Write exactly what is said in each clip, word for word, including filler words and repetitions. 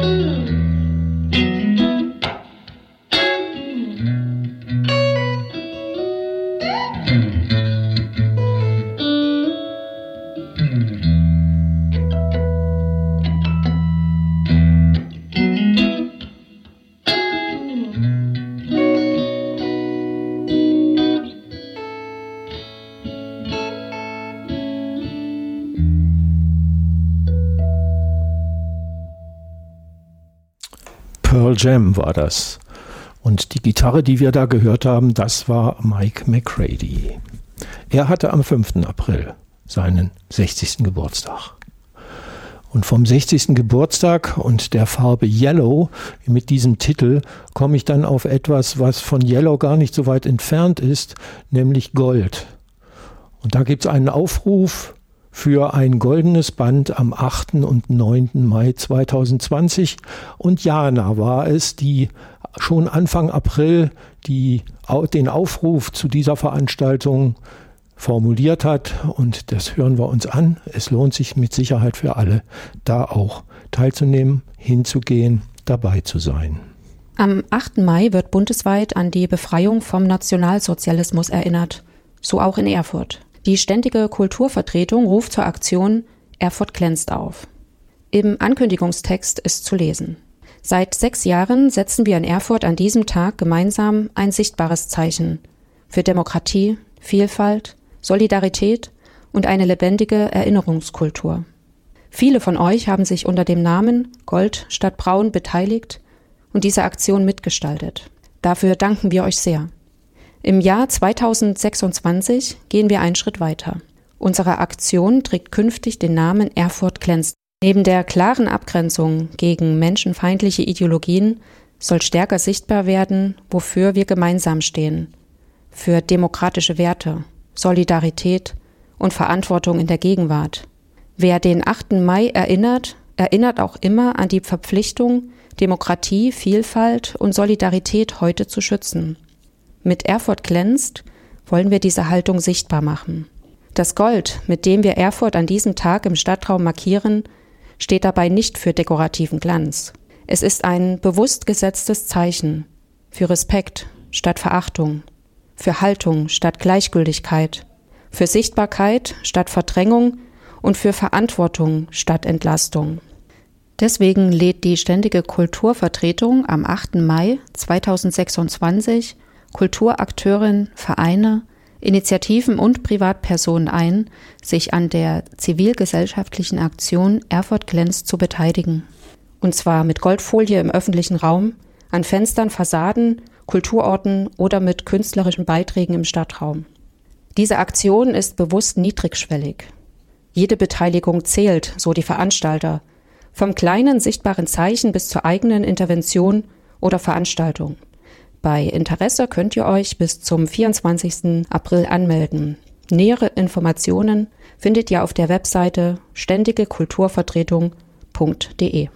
Pearl Jam war das. Und die Gitarre, die wir da gehört haben, das war Mike McCready. Er hatte am fünften April seinen sechzigsten Geburtstag. Und vom sechzigsten Geburtstag und der Farbe Yellow mit diesem Titel komme ich dann auf etwas, was von Yellow gar nicht so weit entfernt ist, nämlich Gold. Und da gibt es einen Aufruf für ein goldenes Band am achten und neunten Mai zweitausendzwanzig. Und Jana war es, die schon Anfang April die, den Aufruf zu dieser Veranstaltung formuliert hat. Und das hören wir uns an. Es lohnt sich mit Sicherheit für alle, da auch teilzunehmen, hinzugehen, dabei zu sein. Am achten Mai wird bundesweit an die Befreiung vom Nationalsozialismus erinnert. So auch in Erfurt. Die Ständige Kulturvertretung ruft zur Aktion Erfurt glänzt auf. Im Ankündigungstext ist zu lesen: Seit sechs Jahren setzen wir in Erfurt an diesem Tag gemeinsam ein sichtbares Zeichen für Demokratie, Vielfalt, Solidarität und eine lebendige Erinnerungskultur. Viele von euch haben sich unter dem Namen Gold statt Braun beteiligt und diese Aktion mitgestaltet. Dafür danken wir euch sehr. Im Jahr zweitausendsechsundzwanzig gehen wir einen Schritt weiter. Unsere Aktion trägt künftig den Namen Erfurt glänzt. Neben der klaren Abgrenzung gegen menschenfeindliche Ideologien soll stärker sichtbar werden, wofür wir gemeinsam stehen. Für demokratische Werte, Solidarität und Verantwortung in der Gegenwart. Wer den achten Mai erinnert, erinnert auch immer an die Verpflichtung, Demokratie, Vielfalt und Solidarität heute zu schützen. Mit Erfurt glänzt wollen wir diese Haltung sichtbar machen. Das Gold, mit dem wir Erfurt an diesem Tag im Stadtraum markieren, steht dabei nicht für dekorativen Glanz. Es ist ein bewusst gesetztes Zeichen für Respekt statt Verachtung, für Haltung statt Gleichgültigkeit, für Sichtbarkeit statt Verdrängung und für Verantwortung statt Entlastung. Deswegen lädt die Ständige Kulturvertretung am achten Mai zweitausendsechsundzwanzig Kulturakteurinnen, Vereine, Initiativen und Privatpersonen ein, sich an der zivilgesellschaftlichen Aktion Erfurt glänzt zu beteiligen. Und zwar mit Goldfolie im öffentlichen Raum, an Fenstern, Fassaden, Kulturorten oder mit künstlerischen Beiträgen im Stadtraum. Diese Aktion ist bewusst niedrigschwellig. Jede Beteiligung zählt, so die Veranstalter, vom kleinen sichtbaren Zeichen bis zur eigenen Intervention oder Veranstaltung. Bei Interesse könnt ihr euch bis zum vierundzwanzigsten April anmelden. Nähere Informationen findet ihr auf der Webseite ständige kulturvertretung punkt de.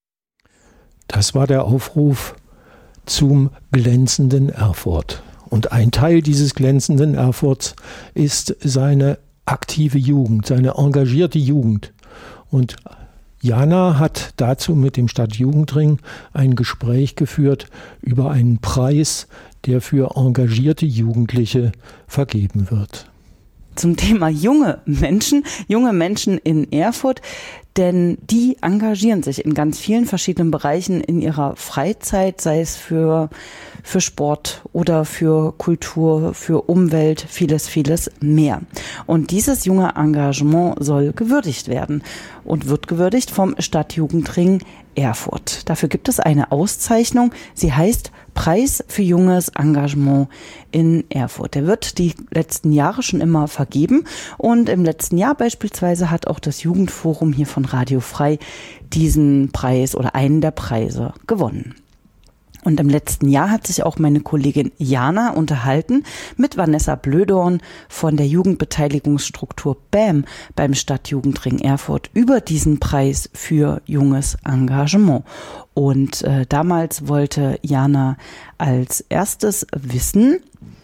Das war der Aufruf zum glänzenden Erfurt. Und ein Teil dieses glänzenden Erfurts ist seine aktive Jugend, seine engagierte Jugend. Und Jana hat dazu mit dem Stadtjugendring ein Gespräch geführt über einen Preis, der für engagierte Jugendliche vergeben wird. Zum Thema junge Menschen, junge Menschen in Erfurt, denn die engagieren sich in ganz vielen verschiedenen Bereichen in ihrer Freizeit, sei es für, für Sport oder für Kultur, für Umwelt, vieles, vieles mehr. Und dieses junge Engagement soll gewürdigt werden und wird gewürdigt vom Stadtjugendring Erfurt. Dafür gibt es eine Auszeichnung. Sie heißt Preis für junges Engagement in Erfurt. Der wird die letzten Jahre schon immer vergeben und im letzten Jahr beispielsweise hat auch das Jugendforum hier von Radio Frei diesen Preis oder einen der Preise gewonnen. Und im letzten Jahr hat sich auch meine Kollegin Jana unterhalten mit Vanessa Blödorn von der Jugendbeteiligungsstruktur B A M beim Stadtjugendring Erfurt über diesen Preis für junges Engagement. Und äh, damals wollte Jana als erstes wissen,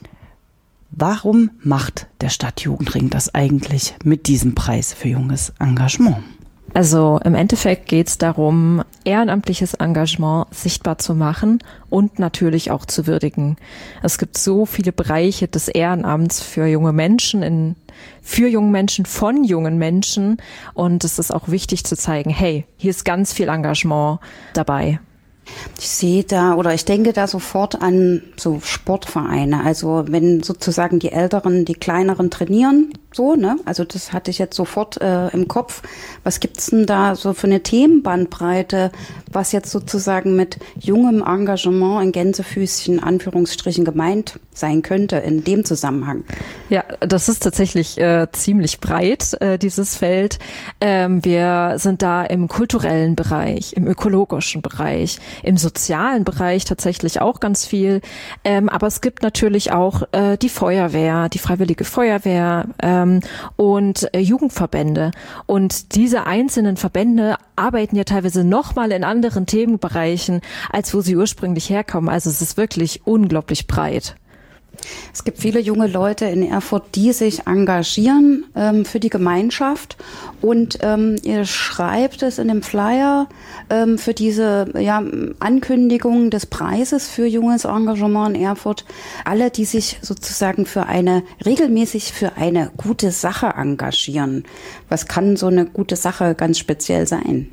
warum macht der Stadtjugendring das eigentlich mit diesem Preis für junges Engagement? Also im Endeffekt geht es darum, ehrenamtliches Engagement sichtbar zu machen und natürlich auch zu würdigen. Es gibt so viele Bereiche des Ehrenamts für junge Menschen, in, für junge Menschen, von jungen Menschen. Und es ist auch wichtig zu zeigen, hey, hier ist ganz viel Engagement dabei. Ich sehe da oder ich denke da sofort an so Sportvereine. Also wenn sozusagen die Älteren die Kleineren trainieren, so, ne? Also das hatte ich jetzt sofort äh, im Kopf. Was gibt's denn da so für eine Themenbandbreite, was jetzt sozusagen mit jungem Engagement in Gänsefüßchen, Anführungsstrichen, gemeint sein könnte in dem Zusammenhang? Ja, das ist tatsächlich äh, ziemlich breit, äh, dieses Feld. Ähm, wir sind da im kulturellen Bereich, im ökologischen Bereich, im sozialen Bereich tatsächlich auch ganz viel. Ähm, aber es gibt natürlich auch äh, die Feuerwehr, die Freiwillige Feuerwehr, ähm, und äh, Jugendverbände. Und diese einzelnen Verbände arbeiten ja teilweise nochmal in anderen Themenbereichen, als wo sie ursprünglich herkommen. Also es ist wirklich unglaublich breit. Es gibt viele junge Leute in Erfurt, die sich engagieren ähm, für die Gemeinschaft und ähm, ihr schreibt es in dem Flyer ähm, für diese ja, Ankündigung des Preises für junges Engagement in Erfurt. Alle, die sich sozusagen für eine, regelmäßig für eine gute Sache engagieren. Was kann so eine gute Sache ganz speziell sein?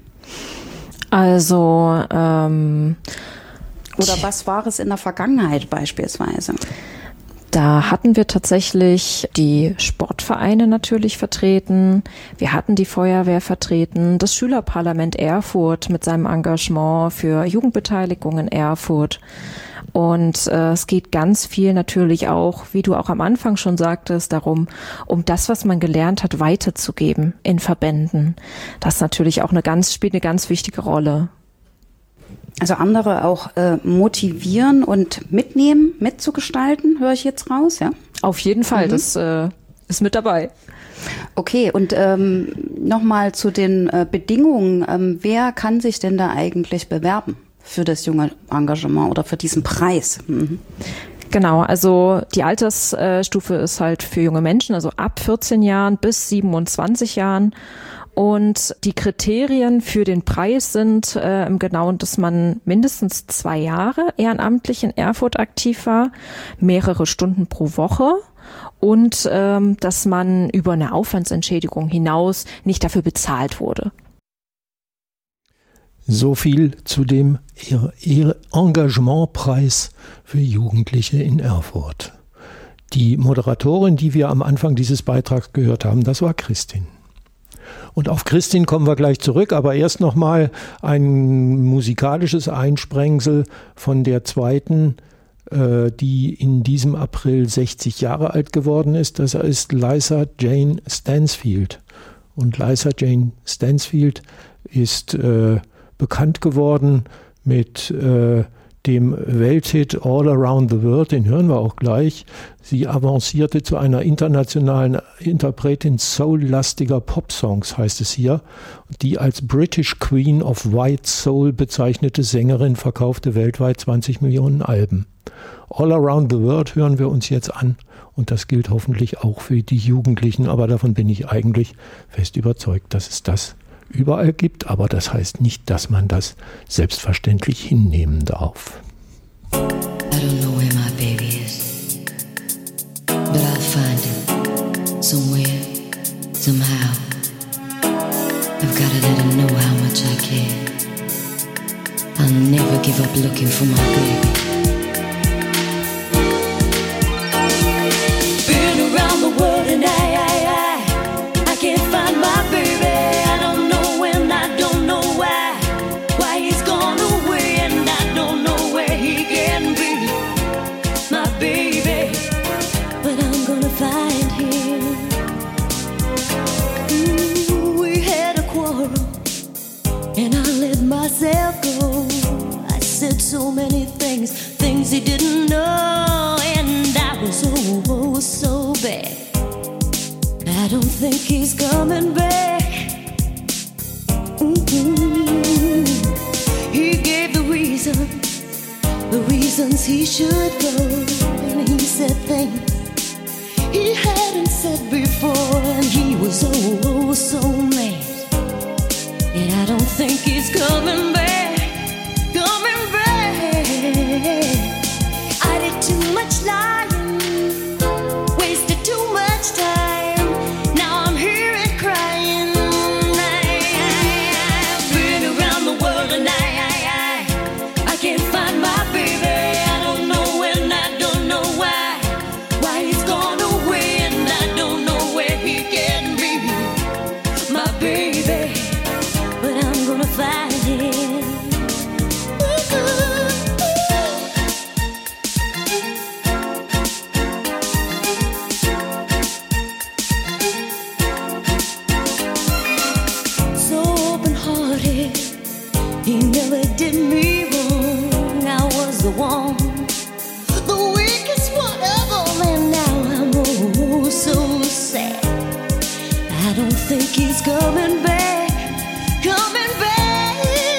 Also, ähm, oder was war es in der Vergangenheit beispielsweise? Da hatten wir tatsächlich die Sportvereine natürlich vertreten. Wir hatten die Feuerwehr vertreten, das Schülerparlament Erfurt mit seinem Engagement für Jugendbeteiligung in Erfurt. Und äh, es geht ganz viel natürlich auch, wie du auch am Anfang schon sagtest, darum, um das, was man gelernt hat, weiterzugeben in Verbänden. Das ist natürlich auch eine ganz, spielt eine ganz wichtige Rolle. Also andere auch äh, motivieren und mitnehmen, mitzugestalten, höre ich jetzt raus, ja? Auf jeden Fall, mhm. das äh, ist mit dabei. Okay, und ähm, nochmal zu den äh, Bedingungen. Ähm, wer kann sich denn da eigentlich bewerben für das junge Engagement oder für diesen Preis? Mhm. Genau, also die Altersstufe ist halt für junge Menschen, also ab vierzehn Jahren bis siebenundzwanzig Jahren. Und die Kriterien für den Preis sind äh, im Genauen, dass man mindestens zwei Jahre ehrenamtlich in Erfurt aktiv war, mehrere Stunden pro Woche und ähm, dass man über eine Aufwandsentschädigung hinaus nicht dafür bezahlt wurde. So viel zu dem Engagementpreis für Jugendliche in Erfurt. Die Moderatorin, die wir am Anfang dieses Beitrags gehört haben, das war Christin. Und auf Christin kommen wir gleich zurück, aber erst nochmal ein musikalisches Einsprengsel von der zweiten, äh, die in diesem April sechzig Jahre alt geworden ist. Das ist Liza Jane Stansfield. Und Liza Jane Stansfield ist äh, bekannt geworden mit äh, dem Welthit All Around the World, den hören wir auch gleich. Sie avancierte zu einer internationalen Interpretin soul-lastiger Popsongs, heißt es hier. Die als British Queen of White Soul bezeichnete Sängerin verkaufte weltweit zwanzig Millionen Alben. All Around the World hören wir uns jetzt an und das gilt hoffentlich auch für die Jugendlichen, aber davon bin ich eigentlich fest überzeugt, dass es das überall gibt, aber das heißt nicht, dass man das selbstverständlich hinnehmen darf. I don't know where my baby is, but I'll find him somewhere, somehow. I've got to let him know how much I care. I'll never give up looking for my baby. Been around the world and I, I, I, I can't find my baby. Myself go. I said so many things, things he didn't know, and I was oh, oh so bad. I don't think he's coming back. Mm-hmm. He gave the reasons, the reasons he should go, and he said things he hadn't said before, and he was oh, oh so mad. think he's coming back, coming back. I did too much lying, wasted too much time. Now I'm here and crying. I've been around the world and I, I, I, I can't find my baby. I don't know when, I don't know why, why he's gone away, and I don't know where he can be, my baby. But I'm gonna find him. So open-hearted, he never did me wrong. I was the one, the weakest one of all, and now I'm oh so sad. I don't think he's coming back, coming back.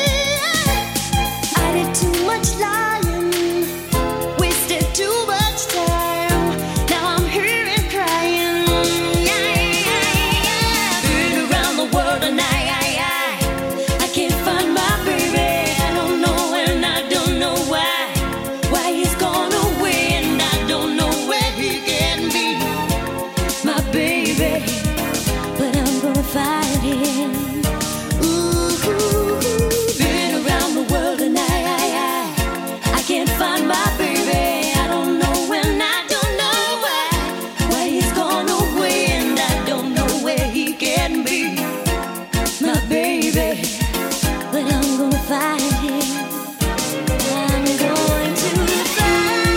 I did too much lying, wasted too much time. Now I'm here and crying. Been around the world and I, I, I, I can't find my baby. I don't know and I don't know why, why he's gone away, and I don't know where he can be, my baby. But I'm gonna find him. Ooh, been around the world and I, I, I, I can't find my baby. I don't know and I don't know why, why he's gone away, and I don't know where he can be, my baby. But I'm gonna find him. I'm going to find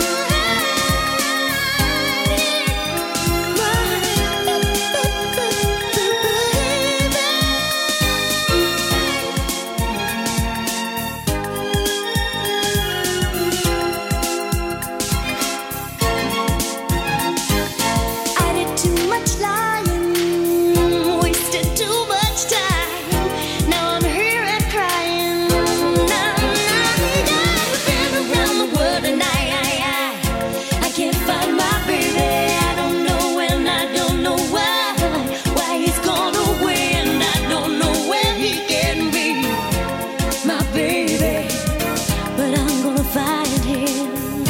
I did too much lying, wasted too much time. Now I'm here and crying. Now, I've been around the world and I, I, I, I can't find my baby. I don't know and I don't know why, why he's gone away, and I don't know where he can be, my baby. But I'm gonna find him.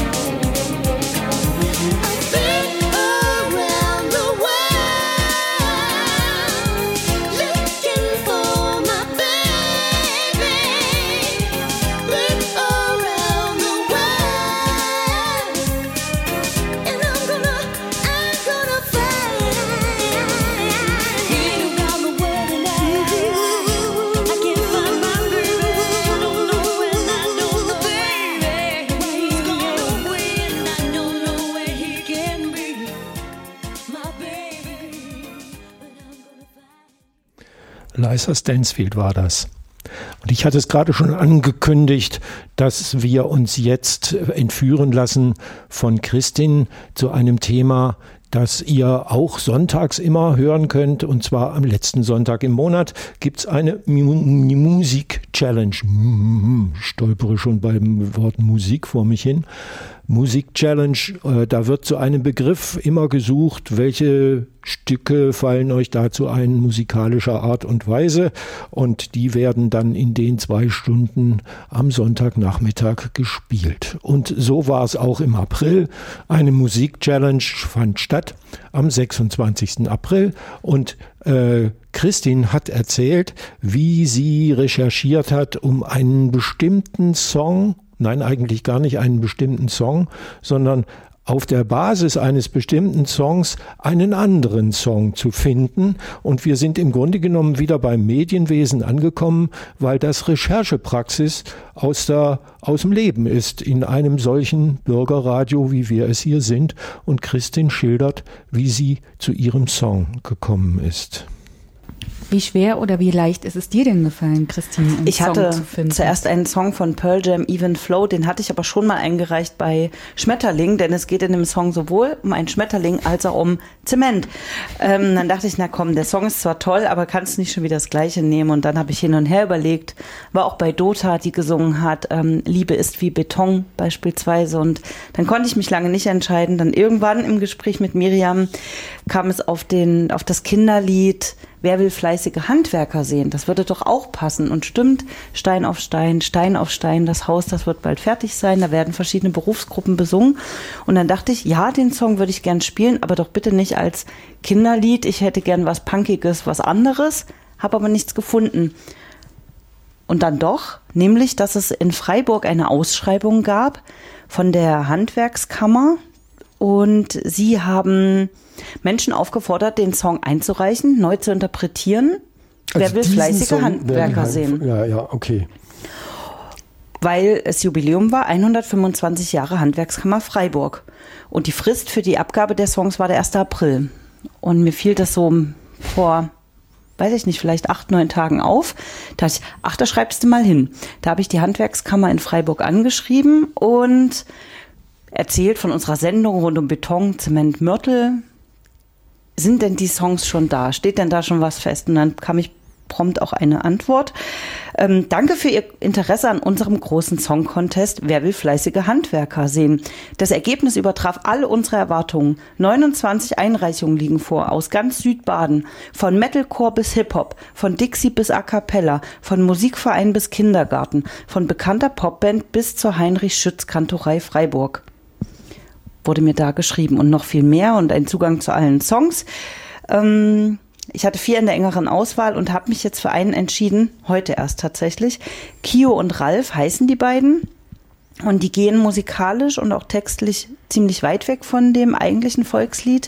I've been around the world looking for my baby. Been around the world, and I'm gonna, I'm gonna find. Been around the world and I, I can't find my baby. I don't know and I don't know, baby, why he's gone away, and I don't know where he can be, my baby. But I'm gonna find. Liza Stansfield war das. Und ich hatte es gerade schon angekündigt, dass wir uns jetzt entführen lassen von Kristin zu einem Thema, das ihr auch sonntags immer hören könnt. Und zwar am letzten Sonntag im Monat gibt es eine Mu- Musik-Challenge. Stolpere schon beim Wort Musik vor mich hin. Musik-Challenge, äh, da wird zu einem Begriff immer gesucht, welche Stücke fallen euch dazu ein, musikalischer Art und Weise, und die werden dann in den zwei Stunden am Sonntagnachmittag gespielt. Und so war es auch im April. Eine Musik-Challenge fand statt am sechsundzwanzigsten April, und äh, Kristin hat erzählt, wie sie recherchiert hat, um einen bestimmten Song, nein, eigentlich gar nicht einen bestimmten Song, sondern auf der Basis eines bestimmten Songs einen anderen Song zu finden. Und wir sind im Grunde genommen wieder beim Medienwesen angekommen, weil das Recherchepraxis aus, der, aus dem Leben ist, in einem solchen Bürgerradio, wie wir es hier sind. Und Kristin schildert, wie sie zu ihrem Song gekommen ist. Wie schwer oder wie leicht ist es dir denn gefallen, Christine, einen Ich Song hatte zu finden? zuerst einen Song von Pearl Jam, Even Flow, den hatte ich aber schon mal eingereicht bei Schmetterling, denn es geht in dem Song sowohl um einen Schmetterling als auch um Zement. Ähm, dann dachte ich, na komm, der Song ist zwar toll, aber kannst nicht schon wieder das Gleiche nehmen, und dann habe ich hin und her überlegt, war auch bei Dota, die gesungen hat, ähm, Liebe ist wie Beton beispielsweise, und dann konnte ich mich lange nicht entscheiden. Dann irgendwann im Gespräch mit Miriam kam es auf den, auf das Kinderlied wer will fleißige Handwerker sehen? Das würde doch auch passen. Und stimmt, Stein auf Stein, Stein auf Stein, das Haus, das wird bald fertig sein. Da werden verschiedene Berufsgruppen besungen. Und dann dachte ich, ja, den Song würde ich gern spielen, aber doch bitte nicht als Kinderlied. Ich hätte gern was Punkiges, was anderes, habe aber nichts gefunden. Und dann doch, nämlich, dass es in Freiburg eine Ausschreibung gab von der Handwerkskammer und sie haben Menschen aufgefordert, den Song einzureichen, neu zu interpretieren. Also wer will fleißige Song, Handwerker wer, sehen? Ja, ja, okay. Weil es Jubiläum war, hundertfünfundzwanzig Jahre Handwerkskammer Freiburg. Und die Frist für die Abgabe der Songs war der erste April. Und mir fiel das so vor, weiß ich nicht, vielleicht acht, neun Tagen auf. Da dachte ich, ach, da schreibst du mal hin. Da habe ich die Handwerkskammer in Freiburg angeschrieben und erzählt von unserer Sendung rund um Beton, Zement, Mörtel. Sind denn die Songs schon da? Steht denn da schon was fest? Und dann kam ich prompt auch eine Antwort. Ähm, danke für Ihr Interesse an unserem großen Song-Contest. Wer will fleißige Handwerker sehen? Das Ergebnis übertraf alle unsere Erwartungen. neunundzwanzig Einreichungen liegen vor, aus ganz Südbaden. Von Metalcore bis Hip-Hop, von Dixie bis A Cappella, von Musikverein bis Kindergarten, von bekannter Popband bis zur Heinrich-Schütz-Kantorei Freiburg. Wurde mir da geschrieben und noch viel mehr und ein Zugang zu allen Songs. Ähm, Ich hatte vier in der engeren Auswahl und habe mich jetzt für einen entschieden, heute erst tatsächlich. Kio und Ralf heißen die beiden und die gehen musikalisch und auch textlich ziemlich weit weg von dem eigentlichen Volkslied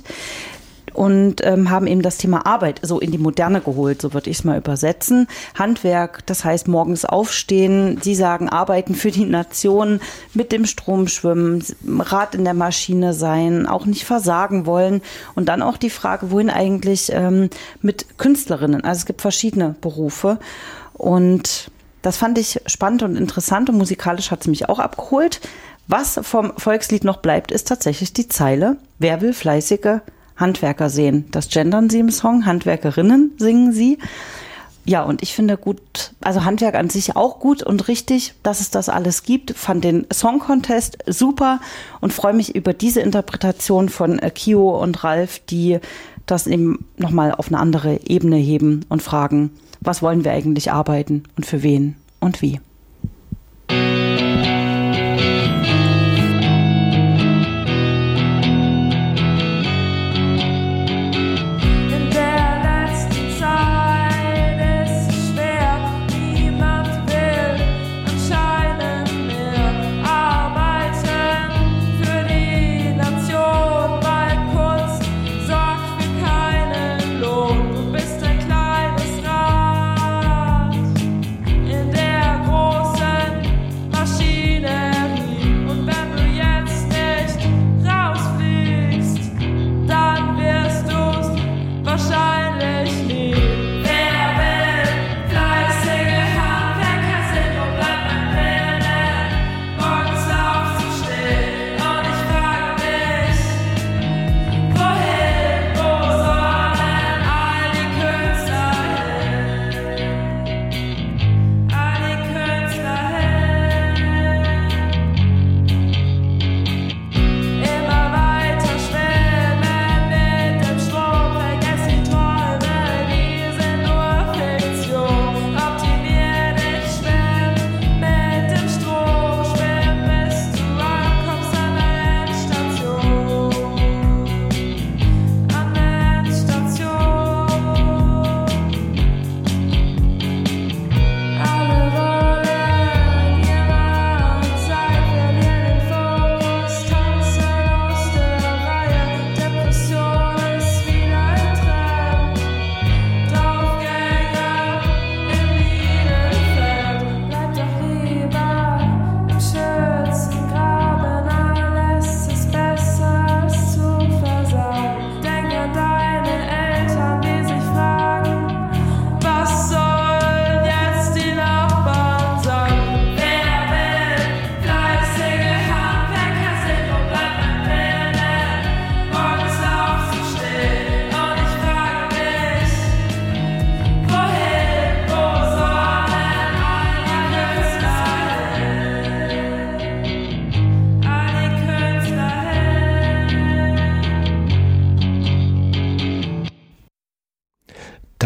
und ähm, haben eben das Thema Arbeit so in die Moderne geholt, so würde ich es mal übersetzen. Handwerk, das heißt morgens aufstehen, sie sagen arbeiten für die Nation, mit dem Strom schwimmen, Rad in der Maschine sein, auch nicht versagen wollen und dann auch die Frage, wohin eigentlich ähm, mit Künstlerinnen, also es gibt verschiedene Berufe und das fand ich spannend und interessant und musikalisch hat es mich auch abgeholt. Was vom Volkslied noch bleibt, ist tatsächlich die Zeile, wer will fleißige Handwerker sehen. Das gendern sie im Song. Handwerkerinnen singen sie. Ja, und ich finde gut, also Handwerk an sich auch gut und richtig, dass es das alles gibt. Fand den Song Contest super und freue mich über diese Interpretation von Kio und Ralf, die das eben nochmal auf eine andere Ebene heben und fragen, was wollen wir eigentlich arbeiten und für wen und wie. In der Großstadt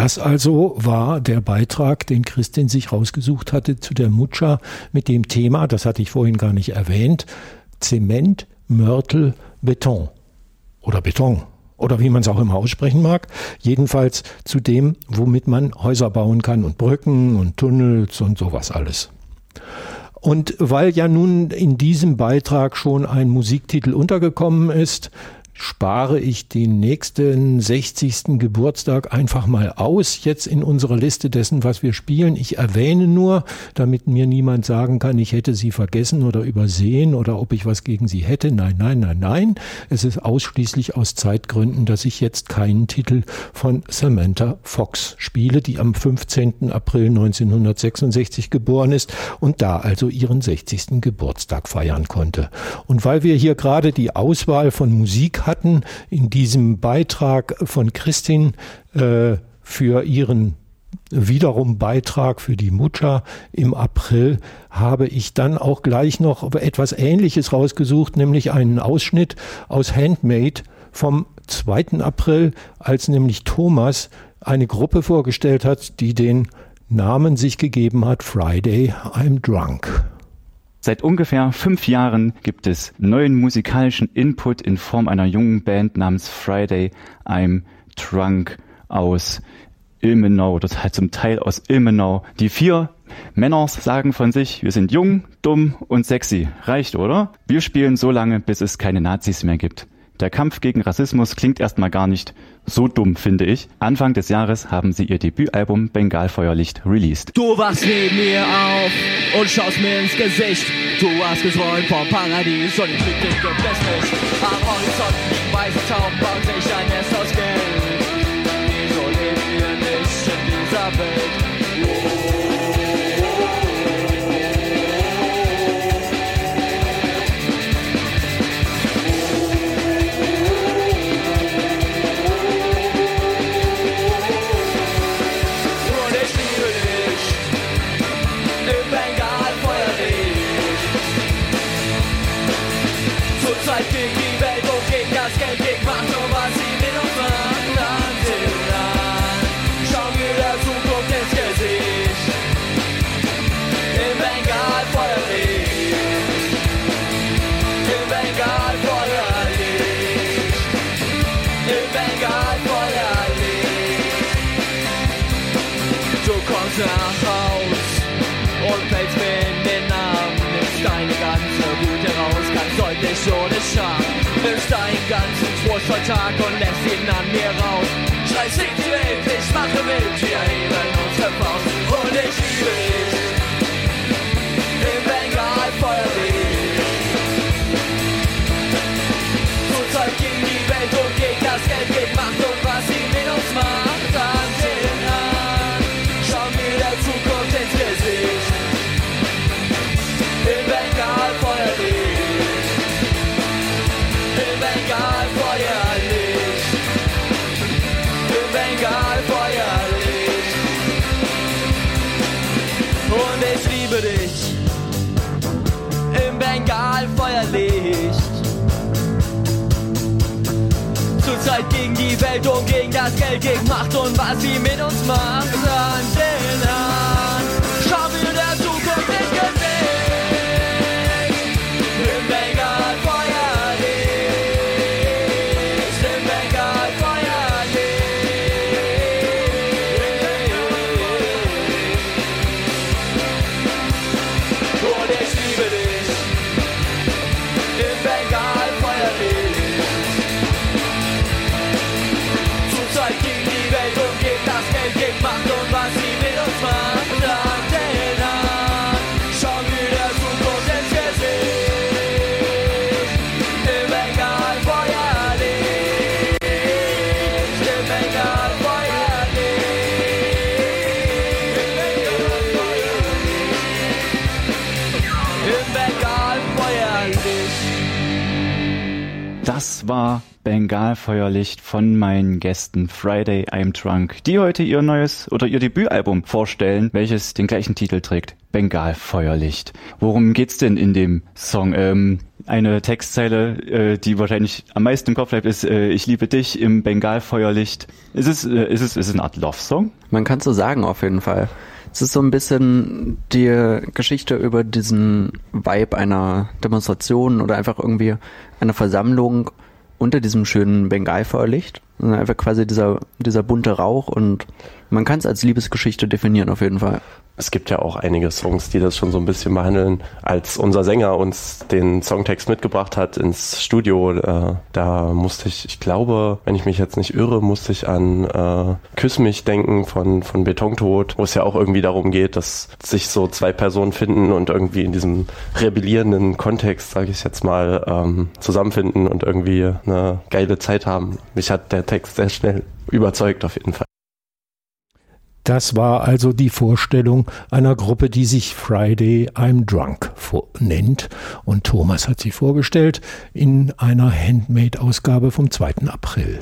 Das also war der Beitrag, den Christin sich rausgesucht hatte zu der Mucha mit dem Thema, das hatte ich vorhin gar nicht erwähnt, Zement, Mörtel, Beton oder Beton oder wie man es auch immer aussprechen mag. Jedenfalls zu dem, womit man Häuser bauen kann und Brücken und Tunnels und sowas alles. Und weil ja nun in diesem Beitrag schon ein Musiktitel untergekommen ist, spare ich den nächsten sechzigsten Geburtstag einfach mal aus, jetzt in unserer Liste dessen, was wir spielen. Ich erwähne nur, damit mir niemand sagen kann, ich hätte sie vergessen oder übersehen oder ob ich was gegen sie hätte. Nein, nein, nein, nein. Es ist ausschließlich aus Zeitgründen, dass ich jetzt keinen Titel von Samantha Fox spiele, die am fünfzehnten April neunzehnhundertsechsundsechzig geboren ist und da also ihren sechzigsten Geburtstag feiern konnte. Und weil wir hier gerade die Auswahl von Musik hatten, in diesem Beitrag von Christin äh, für ihren wiederum Beitrag für die Mucha im April, habe ich dann auch gleich noch etwas Ähnliches rausgesucht, nämlich einen Ausschnitt aus Handmade vom zweiten April, als nämlich Thomas eine Gruppe vorgestellt hat, die den Namen sich gegeben hat, Friday I'm Drunk. Seit ungefähr fünf Jahren gibt es neuen musikalischen Input in Form einer jungen Band namens Friday I'm Drunk aus Ilmenau, das halt zum Teil aus Ilmenau. Die vier Männer sagen von sich, wir sind jung, dumm und sexy. Reicht, oder? Wir spielen so lange, bis es keine Nazis mehr gibt. Der Kampf gegen Rassismus klingt erstmal gar nicht so dumm, finde ich. Anfang des Jahres haben sie ihr Debütalbum Bengalfeuerlicht released. Du wachst neben mir auf und schaust mir ins Gesicht. Du hast geträumt vom Paradies und ich lieb dich gebläst nicht. Am Horizont liegen weiße Tauben, bauen sich ein Nest aus Geld. Wieso leben wir nicht in dieser Welt? Zeit gegen die Welt und gegen das Geld, gegen Macht und was sie mit uns machen. An den an, schauen wir der Zukunft ins Gesicht. Im Bengal Feuerlicht, im Bengal Feuerlicht, im Bengal Feuerlicht. Du kommst nach Haus und fällst mir in den Arm, nimmst deine ganze Wut heraus, ganz deutlich ohne Scham. Nimmst deinen ganzen Trost von Tag und lässt ihn an mir raus. Schreist in die Welt, ich mache wild, wir heben unsere Faust. Und ich liebe dich, im Bengal Feuerlicht. Du Zeug gegen die Welt und gegen das Geld, gegen Macht und was sie mit uns macht. An den an, schauen wir der Zukunft ins Gesicht. Im Bengal Feuerlicht, im Bengal Feuerlicht, im Bengal Feuerlicht. Und ich liebe dich, im Bengal Feuerlicht. Zurzeit gegen die Welt und gegen das Geld, gegen Macht und was sie mit uns macht. An den an, schauen wir der Zukunft ins Gesicht. Im Bengal Feuerlicht, im Bengal Feuerlicht. Und ich liebe dich, im Bengal Feuerlicht. Zurzeit gegen die Welt und gegen das Geld, gegen Macht und was sie mit uns macht. Das war Bengalfeuerlicht von meinen Gästen Friday I'm Drunk, die heute ihr neues oder ihr Debütalbum vorstellen, welches den gleichen Titel trägt, Bengalfeuerlicht. Worum geht's denn in dem Song? Ähm, eine Textzeile, äh, die wahrscheinlich am meisten im Kopf bleibt, ist äh, ich liebe dich im Bengalfeuerlicht. Ist es, äh, ist es, ist es eine Art Love-Song? Man kann so sagen, auf jeden Fall. Es ist so ein bisschen die Geschichte über diesen Vibe einer Demonstration oder einfach irgendwie einer Versammlung unter diesem schönen Bengalfeuerlicht. Einfach quasi dieser, dieser bunte Rauch, und man kann es als Liebesgeschichte definieren auf jeden Fall. Es gibt ja auch einige Songs, die das schon so ein bisschen behandeln. Als unser Sänger uns den Songtext mitgebracht hat ins Studio, äh, da musste ich, ich glaube, wenn ich mich jetzt nicht irre, musste ich an äh, Küss mich denken von, von Betontod, wo es ja auch irgendwie darum geht, dass sich so zwei Personen finden und irgendwie in diesem rebellierenden Kontext, sage ich jetzt mal, ähm, zusammenfinden und irgendwie eine geile Zeit haben. Mich hat der Text sehr schnell überzeugt auf jeden Fall. Das war also die Vorstellung einer Gruppe, die sich Friday I'm Drunk nennt. Und Thomas hat sie vorgestellt in einer Handmade-Ausgabe vom zweiten April.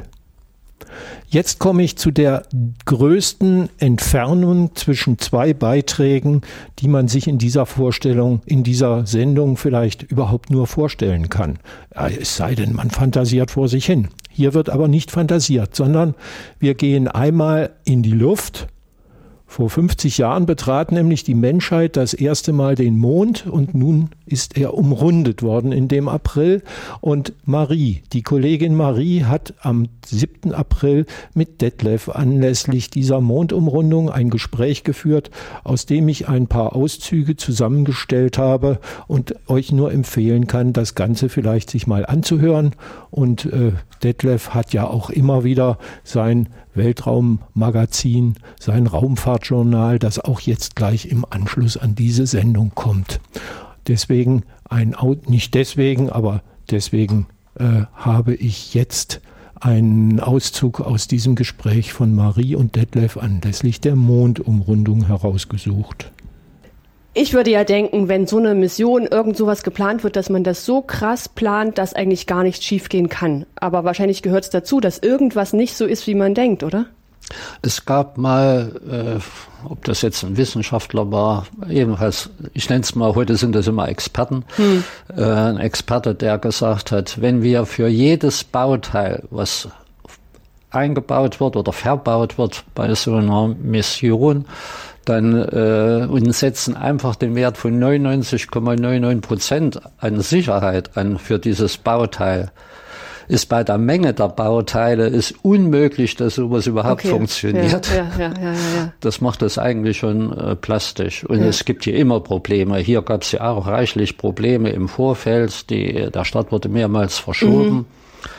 Jetzt komme ich zu der größten Entfernung zwischen zwei Beiträgen, die man sich in dieser Vorstellung, in dieser Sendung vielleicht überhaupt nur vorstellen kann. Es sei denn, man fantasiert vor sich hin. Hier wird aber nicht fantasiert, sondern wir gehen einmal in die Luft. Vor fünfzig Jahren betrat nämlich die Menschheit das erste Mal den Mond, und nun ist er umrundet worden in dem April. Und Marie, die Kollegin Marie, hat am siebten April mit Detlef anlässlich dieser Mondumrundung ein Gespräch geführt, aus dem ich ein paar Auszüge zusammengestellt habe und euch nur empfehlen kann, das Ganze vielleicht sich mal anzuhören. Und äh, Detlef hat ja auch immer wieder sein Weltraummagazin, sein Raumfahrtjournal, das auch jetzt gleich im Anschluss an diese Sendung kommt. Deswegen ein, nicht deswegen, aber deswegen äh, habe ich jetzt einen Auszug aus diesem Gespräch von Marie und Detlef anlässlich der Mondumrundung herausgesucht. Ich würde ja denken, wenn so eine Mission, irgend sowas geplant wird, dass man das so krass plant, dass eigentlich gar nichts schiefgehen kann. Aber wahrscheinlich gehört es dazu, dass irgendwas nicht so ist, wie man denkt, oder? Es gab mal, äh, ob das jetzt ein Wissenschaftler war, jedenfalls, ich nenne es mal, heute sind das immer Experten, hm. äh, ein Experte, der gesagt hat, wenn wir für jedes Bauteil, was eingebaut wird oder verbaut wird bei so einer Mission, dann äh, und setzen einfach den Wert von neunundneunzig Komma neunundneunzig Prozent an Sicherheit an für dieses Bauteil, ist bei der Menge der Bauteile ist unmöglich, dass sowas überhaupt okay. funktioniert. Ja, ja, ja, ja, ja. Das macht das eigentlich schon äh, plastisch. Und ja. es gibt hier immer Probleme. Hier gab es ja auch reichlich Probleme im Vorfeld. Die, der Start wurde mehrmals verschoben. Mhm.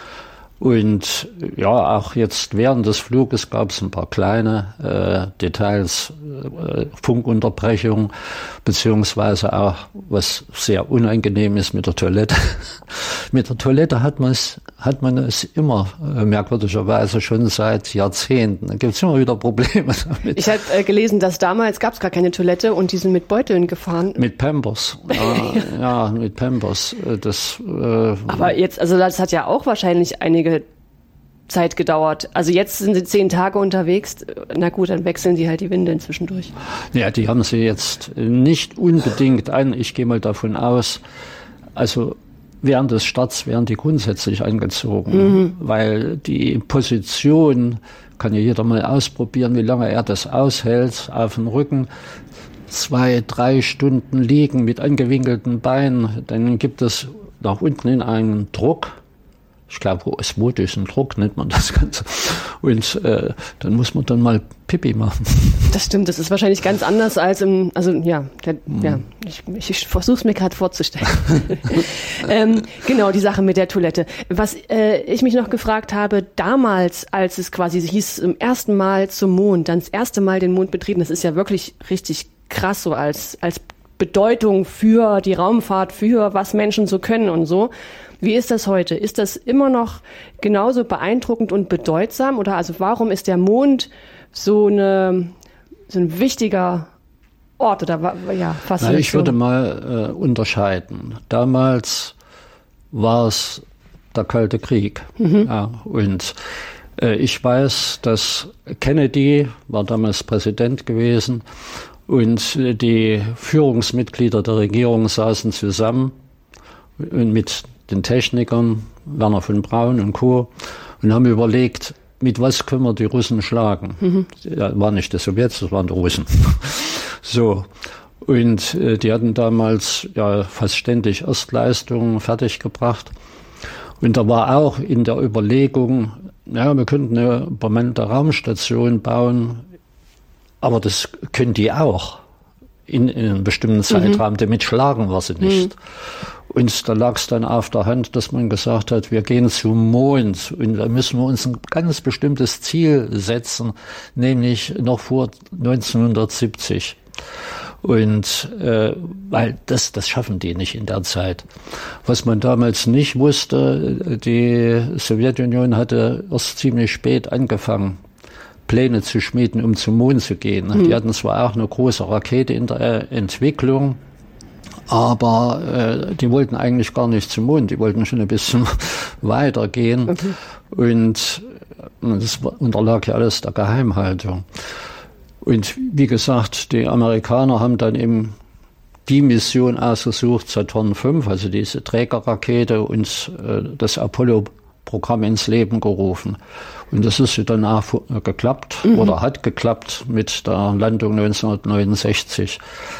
Und ja, auch jetzt während des Fluges gab es ein paar kleine äh, Details, äh, Funkunterbrechungen, beziehungsweise auch, was sehr unangenehm ist, mit der Toilette. Mit der Toilette hat man es, hat man es immer, äh, merkwürdigerweise schon seit Jahrzehnten. Da gibt es immer wieder Probleme damit. Ich habe äh, gelesen, dass damals gab es gar keine Toilette und die sind mit Beuteln gefahren. Mit Pampers. ja, ja, mit Pampers. Das, äh, Aber jetzt, also das hat ja auch wahrscheinlich einige Zeit gedauert. Also jetzt sind sie zehn Tage unterwegs. Na gut, dann wechseln sie halt die Windeln zwischendurch. Ja, die haben sie jetzt nicht unbedingt an. Ich gehe mal davon aus, also während des Starts werden die grundsätzlich angezogen, mhm. weil die Position, kann ja jeder mal ausprobieren, wie lange er das aushält, auf dem Rücken. Zwei, drei Stunden liegen mit angewinkelten Beinen, dann gibt es nach unten in einen Druck. Ich glaube, osmotischen Druck nennt man das Ganze. Und äh, dann muss man dann mal Pipi machen. Das stimmt, das ist wahrscheinlich ganz anders als im, also ja, der, mhm. ja ich, ich, ich versuche es mir gerade vorzustellen. ähm, genau, die Sache mit der Toilette. Was äh, ich mich noch gefragt habe, damals, als es quasi hieß, zum ersten Mal zum Mond, dann das erste Mal den Mond betreten, das ist ja wirklich richtig krass so als, als Bedeutung für die Raumfahrt, für was Menschen so können und so. Wie ist das heute? Ist das immer noch genauso beeindruckend und bedeutsam? Oder also warum ist der Mond so, eine, so ein wichtiger Ort? Oder ja, Faszination? Na, ich würde mal äh, unterscheiden. Damals war es der Kalte Krieg. Mhm. Ja, und äh, ich weiß, dass Kennedy war damals Präsident gewesen und äh, die Führungsmitglieder der Regierung saßen zusammen und mit den Technikern, Werner von Braun und Co. und haben überlegt, mit was können wir die Russen schlagen? Mhm. Ja, war nicht die Sowjets, das waren die Russen. So. Und äh, die hatten damals ja fast ständig Erstleistungen fertiggebracht. Und da war auch in der Überlegung, ja, wir könnten eine bemannte Raumstation bauen, aber das können die auch in, in einem bestimmten Zeitraum, mhm. damit schlagen wir sie nicht. Mhm. Und da lag es dann auf der Hand, dass man gesagt hat, wir gehen zum Mond und da müssen wir uns ein ganz bestimmtes Ziel setzen, nämlich noch vor neunzehnhundertsiebzig. Und äh, weil das, das schaffen die nicht in der Zeit. Was man damals nicht wusste, die Sowjetunion hatte erst ziemlich spät angefangen, Pläne zu schmieden, um zum Mond zu gehen. Mhm. Die hatten zwar auch eine große Rakete in der äh, Entwicklung, aber äh, die wollten eigentlich gar nicht zum Mond, die wollten schon ein bisschen weiter gehen. Okay. Und das unterlag ja alles der Geheimhaltung. Und wie gesagt, die Amerikaner haben dann eben die Mission ausgesucht, Saturn fünf, also diese Trägerrakete, und äh, das Apollo-Programm ins Leben gerufen. Und das ist danach geklappt, mhm. oder hat geklappt mit der Landung neunzehnhundertneunundsechzig.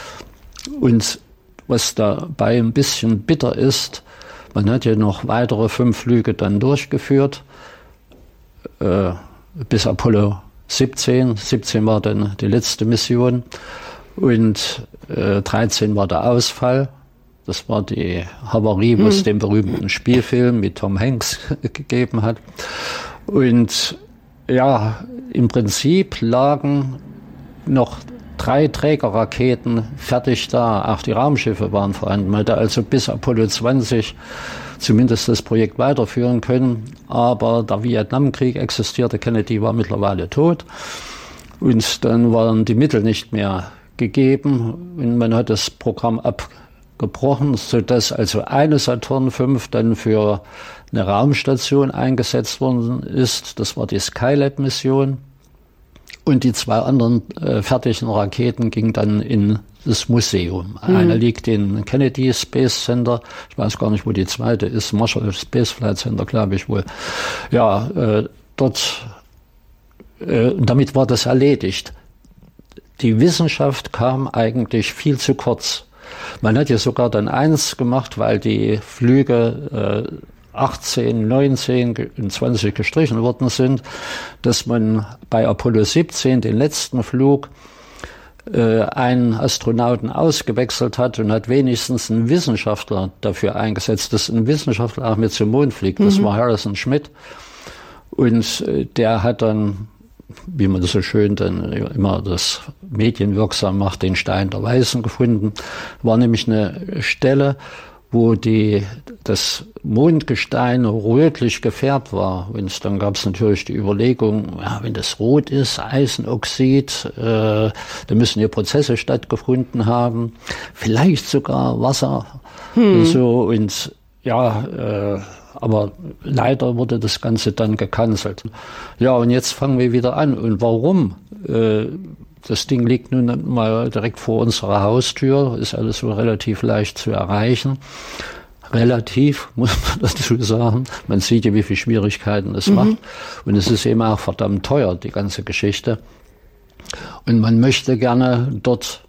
Und was dabei ein bisschen bitter ist, man hat ja noch weitere fünf Flüge dann durchgeführt, äh, bis Apollo siebzehn. siebzehn war dann die letzte Mission und äh, dreizehn war der Ausfall. Das war die Havarie, was mhm. den berühmten Spielfilm mit Tom Hanks gegeben hat. Und ja, im Prinzip lagen noch drei Trägerraketen fertig da. Auch die Raumschiffe waren vorhanden. Man hätte also bis Apollo zwanzig zumindest das Projekt weiterführen können. Aber der Vietnamkrieg existierte, Kennedy war mittlerweile tot. Und dann waren die Mittel nicht mehr gegeben. Und man hat das Programm abgebrochen, sodass also eine Saturn fünf dann für eine Raumstation eingesetzt worden ist. Das war die Skylab-Mission. Und die zwei anderen äh, fertigen Raketen gingen dann in das Museum. Mhm. Eine liegt in Kennedy Space Center. Ich weiß gar nicht, wo die zweite ist. Marshall Space Flight Center, glaube ich wohl. Ja, äh, dort, äh, damit war das erledigt. Die Wissenschaft kam eigentlich viel zu kurz. Man hat ja sogar dann eins gemacht, weil die Flüge äh, achtzehn, neunzehn und zwanzig gestrichen worden sind, dass man bei Apollo siebzehn, den letzten Flug, äh, einen Astronauten ausgewechselt hat und hat wenigstens einen Wissenschaftler dafür eingesetzt, dass ein Wissenschaftler auch mit zum Mond fliegt. Das mhm. war Harrison Schmitt. Und äh, der hat dann, wie man das so schön dann immer das medienwirksam macht, den Stein der Weisen gefunden. War nämlich eine Stelle, wo die, das Mondgestein rötlich gefärbt war. Und dann gab es natürlich die Überlegung, ja, wenn das rot ist, Eisenoxid, äh, da müssen hier Prozesse stattgefunden haben, vielleicht sogar Wasser hm. und so. Und ja, äh, aber leider wurde das Ganze dann gecancelt. Ja, und jetzt fangen wir wieder an. Und warum? Äh, Das Ding liegt nun mal direkt vor unserer Haustür, ist alles so relativ leicht zu erreichen. Relativ, muss man dazu sagen. Man sieht ja, wie viele Schwierigkeiten es mhm. macht. Und es ist eben auch verdammt teuer, die ganze Geschichte. Und man möchte gerne dort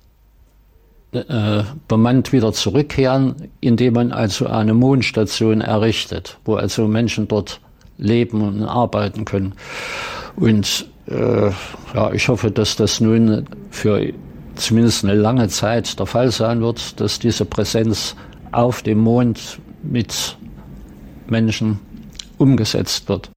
äh, bemannt wieder zurückkehren, indem man also eine Mondstation errichtet, wo also Menschen dort leben und arbeiten können. Und Äh, ja, ich hoffe, dass das nun für zumindest eine lange Zeit der Fall sein wird, dass diese Präsenz auf dem Mond mit Menschen umgesetzt wird.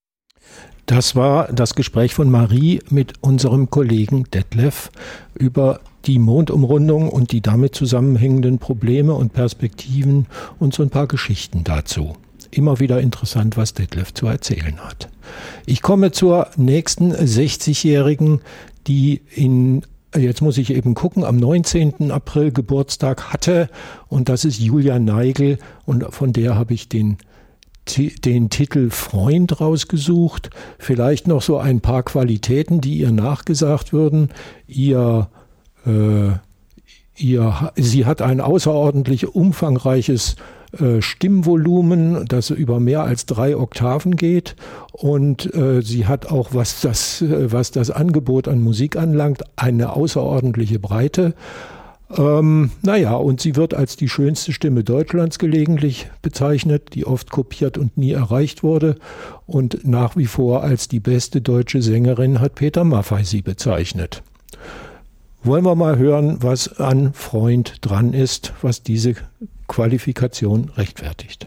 Das war das Gespräch von Marie mit unserem Kollegen Detlef über die Mondumrundung und die damit zusammenhängenden Probleme und Perspektiven und so ein paar Geschichten dazu. Immer wieder interessant, was Detlef zu erzählen hat. Ich komme zur nächsten sechzigjährigen, die in, jetzt muss ich eben gucken, am neunzehnten April Geburtstag hatte. Und das ist Julia Neigel. Und von der habe ich den ti- den Titel Freund rausgesucht. Vielleicht noch so ein paar Qualitäten, die ihr nachgesagt würden. Ihr, äh, ihr, sie hat ein außerordentlich umfangreiches äh, Stimmvolumen, das über mehr als drei Oktaven geht. Und äh, sie hat auch, was das, äh, was das Angebot an Musik anlangt, eine außerordentliche Breite. Ähm, naja, und sie wird als die schönste Stimme Deutschlands gelegentlich bezeichnet, die oft kopiert und nie erreicht wurde. Und nach wie vor als die beste deutsche Sängerin hat Peter Maffay sie bezeichnet. Wollen wir mal hören, was an Freund dran ist, was diese Qualifikation rechtfertigt.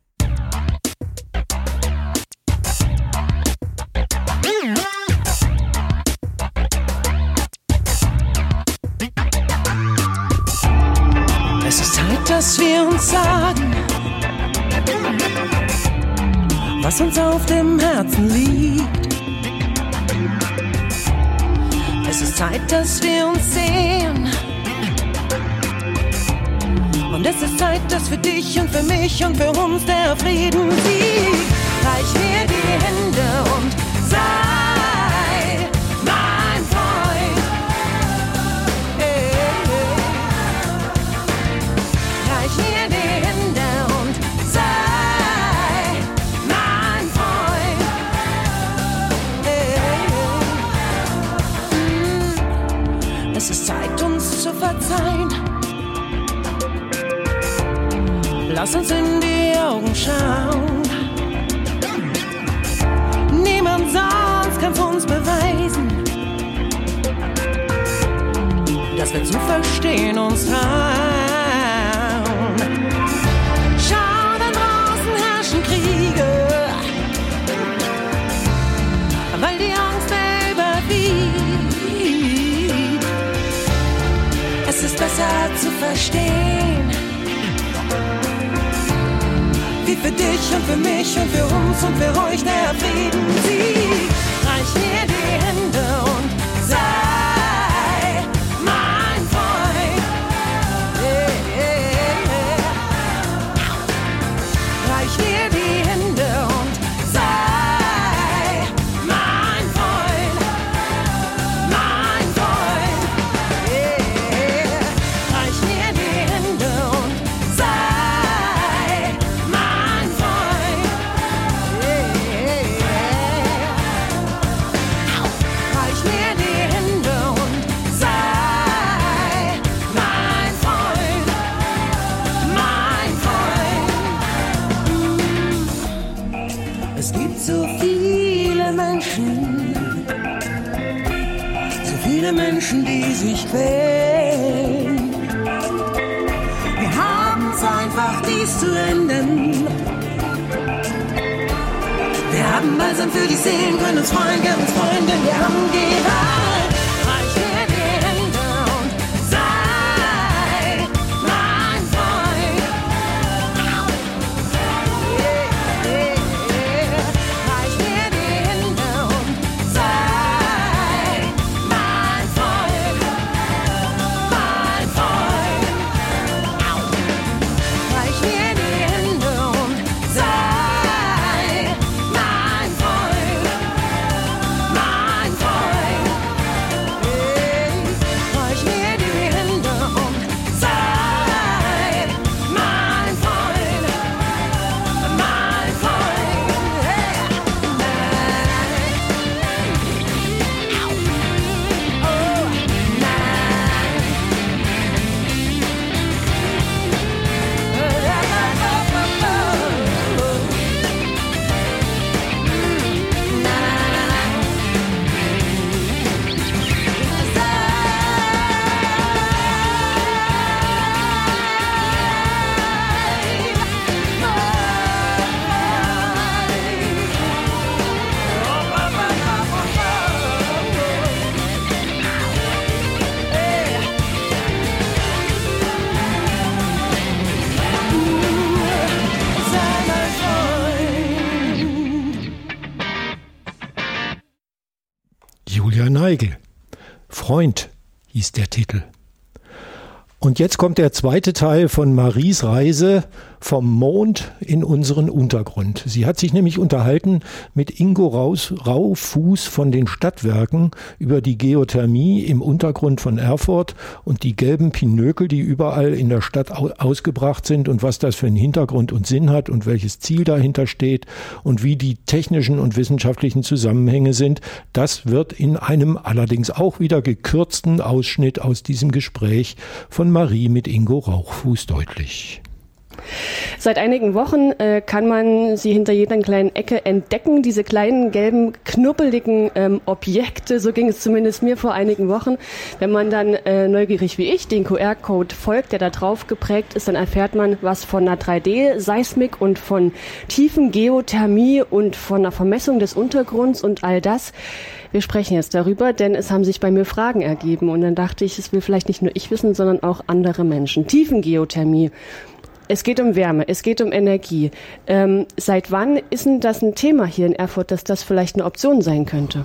Es ist Zeit, dass wir uns sagen, was uns auf dem Herzen liegt. Es ist Zeit, dass wir uns sehen. Und es ist Zeit, dass für dich und für mich und für uns der Frieden siegt. Reich mir die Hände und sei mein Freund. Hey, hey. Reich mir die Hände und sei mein Freund. Hey, hey. Es ist Zeit, uns zu verzeihen. Lass uns in die Augen schauen. Niemand sonst kann's uns beweisen, dass wir zu verstehen uns trauen. Schau, da draußen herrschen Kriege, weil die Angst überwiegt. Es ist besser zu verstehen, wie für dich und für mich und für uns und für euch der Frieden siegt. Reich mir die Hände und sei mein Freund. Yeah, yeah, yeah. Reich mir die Hände und sei mein Freund. Mein Freund. Yeah. Reich mir die Hände und sei mein Freund. Reich mir die Hände und sei mein Freund, mein Freund. Es gibt so viele Menschen, so viele Menschen, die sich quälen. Wir haben's einfach, dies zu ändern. Wir haben Balsam für die Seelen, können uns freuen, können uns freuen, denn wir haben Gewalt. Reich mir die Hände und sei mein Freund. Yeah, yeah, yeah. Reich mir die Hände und sei mein Freund. Mein Freund. Reich mir die Hände und sei mein Freund, mein Freund. Hey, reich mir die Hände und sei mein Freund, mein Freund. Hey, nein. Oh, nein. Julia Neigel. Freund hieß der Titel. Und jetzt kommt der zweite Teil von Maries Reise vom Mond in unseren Untergrund. Sie hat sich nämlich unterhalten mit Ingo Raus, Raufuß von den Stadtwerken über die Geothermie im Untergrund von Erfurt und die gelben Pinökel, die überall in der Stadt au- ausgebracht sind und was das für einen Hintergrund und Sinn hat und welches Ziel dahinter steht und wie die technischen und wissenschaftlichen Zusammenhänge sind. Das wird in einem allerdings auch wieder gekürzten Ausschnitt aus diesem Gespräch von Marie mit Ingo Rauchfuß deutlich. Seit einigen Wochen äh, kann man sie hinter jeder kleinen Ecke entdecken, diese kleinen gelben, knubbeligen ähm, Objekte, so ging es zumindest mir vor einigen Wochen. Wenn man dann äh, neugierig wie ich den Q R-Code folgt, der da drauf geprägt ist, dann erfährt man was von einer drei D-Seismik und von Tiefengeothermie und von einer Vermessung des Untergrunds und all das. Wir sprechen jetzt darüber, denn es haben sich bei mir Fragen ergeben und dann dachte ich, es will vielleicht nicht nur ich wissen, sondern auch andere Menschen. Tiefengeothermie. Es geht um Wärme, es geht um Energie. Ähm, seit wann ist denn das ein Thema hier in Erfurt, dass das vielleicht eine Option sein könnte?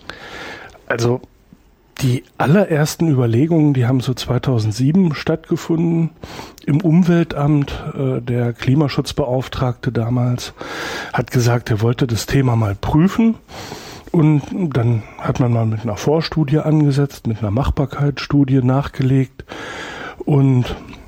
Also die allerersten Überlegungen, die haben so zweitausendsieben stattgefunden. Im Umweltamt, äh, der Klimaschutzbeauftragte damals, hat gesagt, er wollte das Thema mal prüfen. Und dann hat man mal mit einer Vorstudie angesetzt, mit einer Machbarkeitsstudie nachgelegt. Und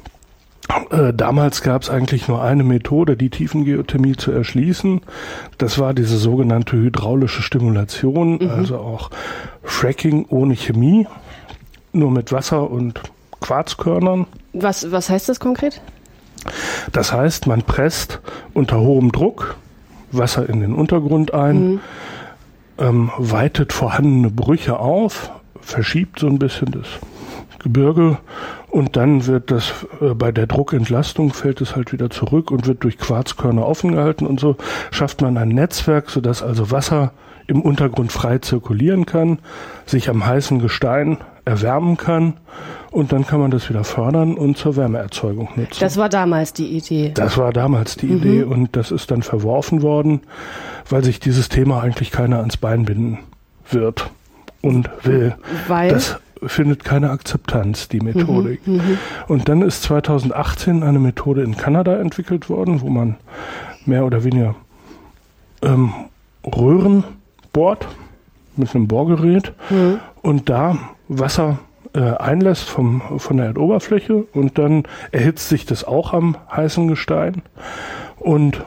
äh, damals gab es eigentlich nur eine Methode, die Tiefengeothermie zu erschließen. Das war diese sogenannte hydraulische Stimulation, mhm. also auch Fracking ohne Chemie, nur mit Wasser und Quarzkörnern. Was, was heißt das konkret? Das heißt, man presst unter hohem Druck Wasser in den Untergrund ein, mhm. ähm, weitet vorhandene Brüche auf, verschiebt so ein bisschen das Gebirge und dann wird das äh, bei der Druckentlastung fällt es halt wieder zurück und wird durch Quarzkörner offen gehalten und so schafft man ein Netzwerk, sodass also Wasser im Untergrund frei zirkulieren kann, sich am heißen Gestein erwärmen kann und dann kann man das wieder fördern und zur Wärmeerzeugung nutzen. Das war damals die Idee. Das war damals die mhm. Idee und das ist dann verworfen worden, weil sich dieses Thema eigentlich keiner ans Bein binden wird und will. Weil? Das findet keine Akzeptanz, die Methodik. Mhm, mhm. Und dann ist zweitausendachtzehn eine Methode in Kanada entwickelt worden, wo man mehr oder weniger ähm, Röhren bohrt mit einem Bohrgerät mhm. und da Wasser äh, einlässt vom, von der Erdoberfläche und dann erhitzt sich das auch am heißen Gestein und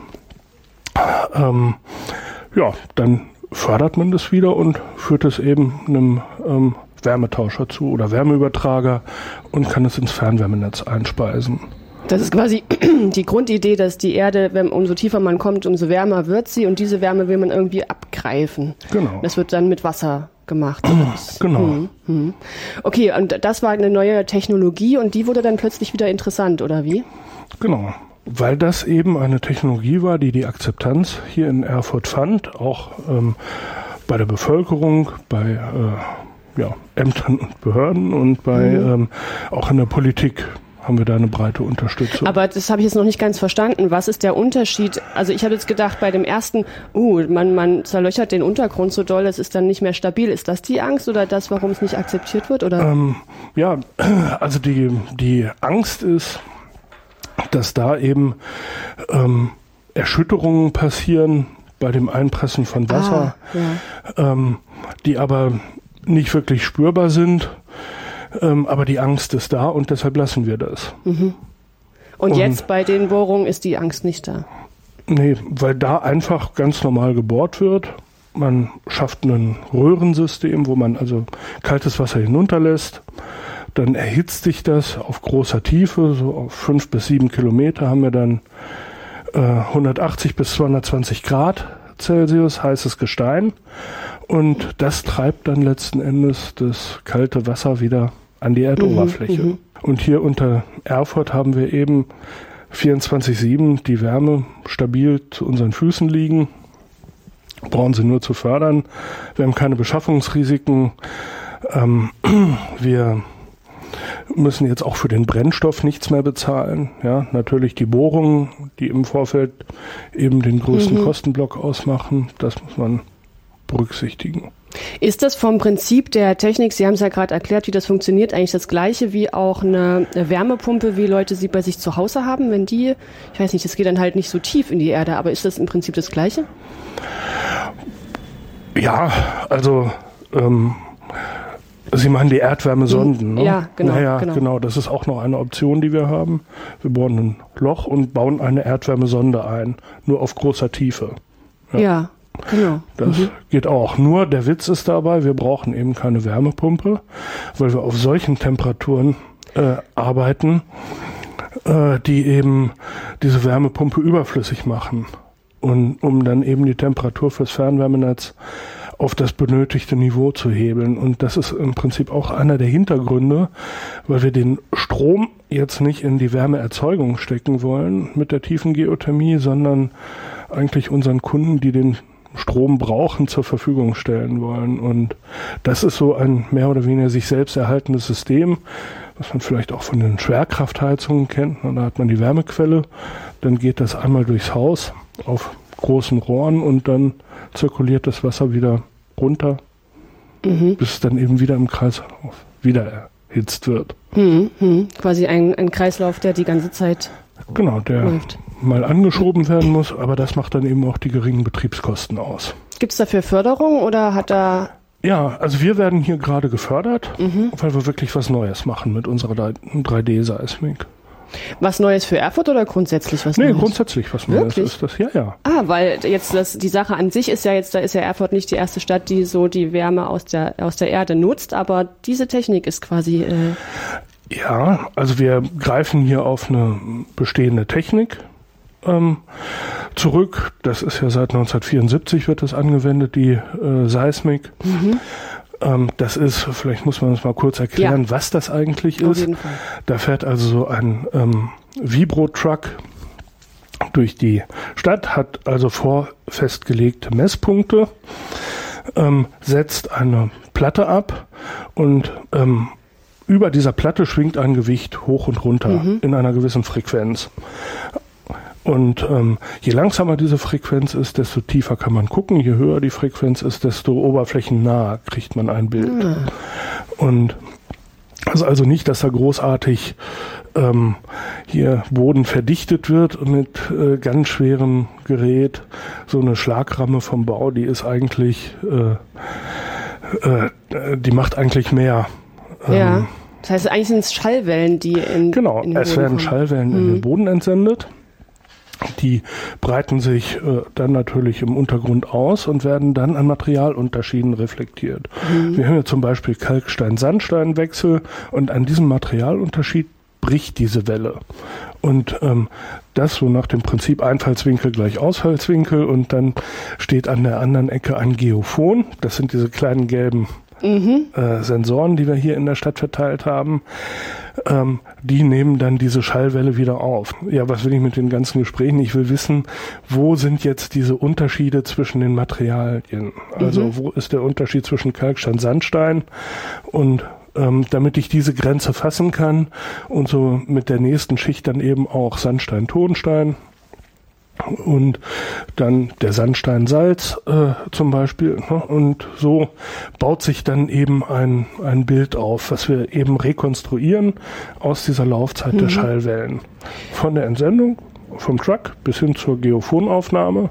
ähm, ja, dann fördert man das wieder und führt es eben einem ähm, Wärmetauscher zu oder Wärmeübertrager und kann es ins Fernwärmenetz einspeisen. Das ist quasi die Grundidee, dass die Erde, wenn umso tiefer man kommt, umso wärmer wird sie und diese Wärme will man irgendwie abgreifen. Genau. Das wird dann mit Wasser gemacht. Genau. Mhm. Mhm. Okay, und das war eine neue Technologie und die wurde dann plötzlich wieder interessant, oder wie? Genau. Weil das eben eine Technologie war, die die Akzeptanz hier in Erfurt fand, auch ähm, bei der Bevölkerung, bei äh, ja, Ämtern und Behörden und bei mhm. ähm, auch in der Politik haben wir da eine breite Unterstützung. Aber das habe ich jetzt noch nicht ganz verstanden. Was ist der Unterschied? Also ich habe jetzt gedacht, bei dem ersten, uh, man, man zerlöchert den Untergrund so doll, es ist dann nicht mehr stabil. Ist das die Angst oder das, warum es nicht akzeptiert wird? Oder? Ähm, ja, also die, die Angst ist, dass da eben ähm, Erschütterungen passieren bei dem Einpressen von Wasser, ah, ja. ähm, die aber nicht wirklich spürbar sind. Ähm, aber die Angst ist da und deshalb lassen wir das. Mhm. Und, und jetzt bei den Bohrungen ist die Angst nicht da? Nee, weil da einfach ganz normal gebohrt wird. Man schafft ein Röhrensystem, wo man also kaltes Wasser hinunterlässt. Dann erhitzt sich das auf großer Tiefe, so auf fünf bis sieben Kilometer haben wir dann äh, hundertachtzig bis zweihundertzwanzig Grad Celsius heißes Gestein. Und das treibt dann letzten Endes das kalte Wasser wieder an die Erdoberfläche. Mhm, und hier unter Erfurt haben wir eben vierundzwanzig sieben die Wärme stabil zu unseren Füßen liegen. Brauchen sie nur zu fördern. Wir haben keine Beschaffungsrisiken. Ähm, wir müssen jetzt auch für den Brennstoff nichts mehr bezahlen. Ja, natürlich die Bohrungen, die im Vorfeld eben den größten mhm. Kostenblock ausmachen. Das muss man berücksichtigen. Ist das vom Prinzip der Technik, Sie haben es ja gerade erklärt, wie das funktioniert, eigentlich das Gleiche wie auch eine Wärmepumpe, wie Leute sie bei sich zu Hause haben, wenn die, ich weiß nicht, das geht dann halt nicht so tief in die Erde, aber ist das im Prinzip das Gleiche? Ja, also ähm, Sie meinen die Erdwärmesonden, ne? Ja, genau, naja, genau. genau. Das ist auch noch eine Option, die wir haben. Wir bohren ein Loch und bauen eine Erdwärmesonde ein, nur auf großer Tiefe. Ja, ja genau. Das mhm. geht auch. Nur der Witz ist dabei, wir brauchen eben keine Wärmepumpe, weil wir auf solchen Temperaturen äh, arbeiten, äh, die eben diese Wärmepumpe überflüssig machen. Und um dann eben die Temperatur fürs Fernwärmenetz auf das benötigte Niveau zu hebeln. Und das ist im Prinzip auch einer der Hintergründe, weil wir den Strom jetzt nicht in die Wärmeerzeugung stecken wollen mit der tiefen Geothermie, sondern eigentlich unseren Kunden, die den Strom brauchen, zur Verfügung stellen wollen. Und das ist so ein mehr oder weniger sich selbst erhaltendes System, was man vielleicht auch von den Schwerkraftheizungen kennt. Und da hat man die Wärmequelle, dann geht das einmal durchs Haus auf großen Rohren und dann zirkuliert das Wasser wieder runter, mhm. bis es dann eben wieder im Kreislauf wieder erhitzt wird. Mhm, mhm. Quasi ein, ein Kreislauf, der die ganze Zeit Genau, der läuft. mal angeschoben werden muss, aber das macht dann eben auch die geringen Betriebskosten aus. Gibt es dafür Förderung oder hat da... Ja, also wir werden hier gerade gefördert, mhm. weil wir wirklich was Neues machen mit unserer drei D-Seismik. Was Neues für Erfurt oder grundsätzlich was nee, Neues? Nee, grundsätzlich was Neues ist das, ja, ja. Ah, weil jetzt das, die Sache an sich ist ja jetzt, da ist ja Erfurt nicht die erste Stadt, die so die Wärme aus der, aus der Erde nutzt, aber diese Technik ist quasi... Äh ja, also wir greifen hier auf eine bestehende Technik ähm, zurück. Das ist ja seit neunzehnhundertvierundsiebzig wird das angewendet, die äh, Seismik. Mhm. Das ist, vielleicht muss man das mal kurz erklären, ja. was das eigentlich ist. Auf jeden Fall. Da fährt also so ein ähm, Vibro-Truck durch die Stadt, hat also vorfestgelegte Messpunkte, ähm, setzt eine Platte ab und ähm, über dieser Platte schwingt ein Gewicht hoch und runter mhm. in einer gewissen Frequenz. Und ähm, je langsamer diese Frequenz ist, desto tiefer kann man gucken. Je höher die Frequenz ist, desto oberflächennah kriegt man ein Bild. Mhm. Und das ist also nicht, dass da großartig ähm, hier Boden verdichtet wird mit äh, ganz schwerem Gerät. So eine Schlagramme vom Bau, die ist eigentlich, äh, äh, die macht eigentlich mehr. Ja, ähm, das heißt eigentlich sind es Schallwellen, die in Genau, in den es Boden werden kommen. Schallwellen mhm. in den Boden entsendet. Die breiten sich äh, dann natürlich im Untergrund aus und werden dann an Materialunterschieden reflektiert. Mhm. Wir haben ja zum Beispiel Kalkstein-Sandstein-Wechsel und an diesem Materialunterschied bricht diese Welle. Und ähm, das so nach dem Prinzip Einfallswinkel gleich Ausfallswinkel und dann steht an der anderen Ecke ein Geophon. Das sind diese kleinen gelben Mhm. Äh, Sensoren, die wir hier in der Stadt verteilt haben, ähm, die nehmen dann diese Schallwelle wieder auf. Ja, was will ich mit den ganzen Gesprächen? Ich will wissen, wo sind jetzt diese Unterschiede zwischen den Materialien? Also mhm. wo ist der Unterschied zwischen Kalkstein, Sandstein? Und ähm, damit ich diese Grenze fassen kann und so mit der nächsten Schicht dann eben auch Sandstein, Tonstein, und dann der Sandstein-Salz äh, zum Beispiel. Ne? Und so baut sich dann eben ein, ein Bild auf, was wir eben rekonstruieren aus dieser Laufzeit mhm. der Schallwellen. Von der Entsendung vom Truck bis hin zur Geophonaufnahme.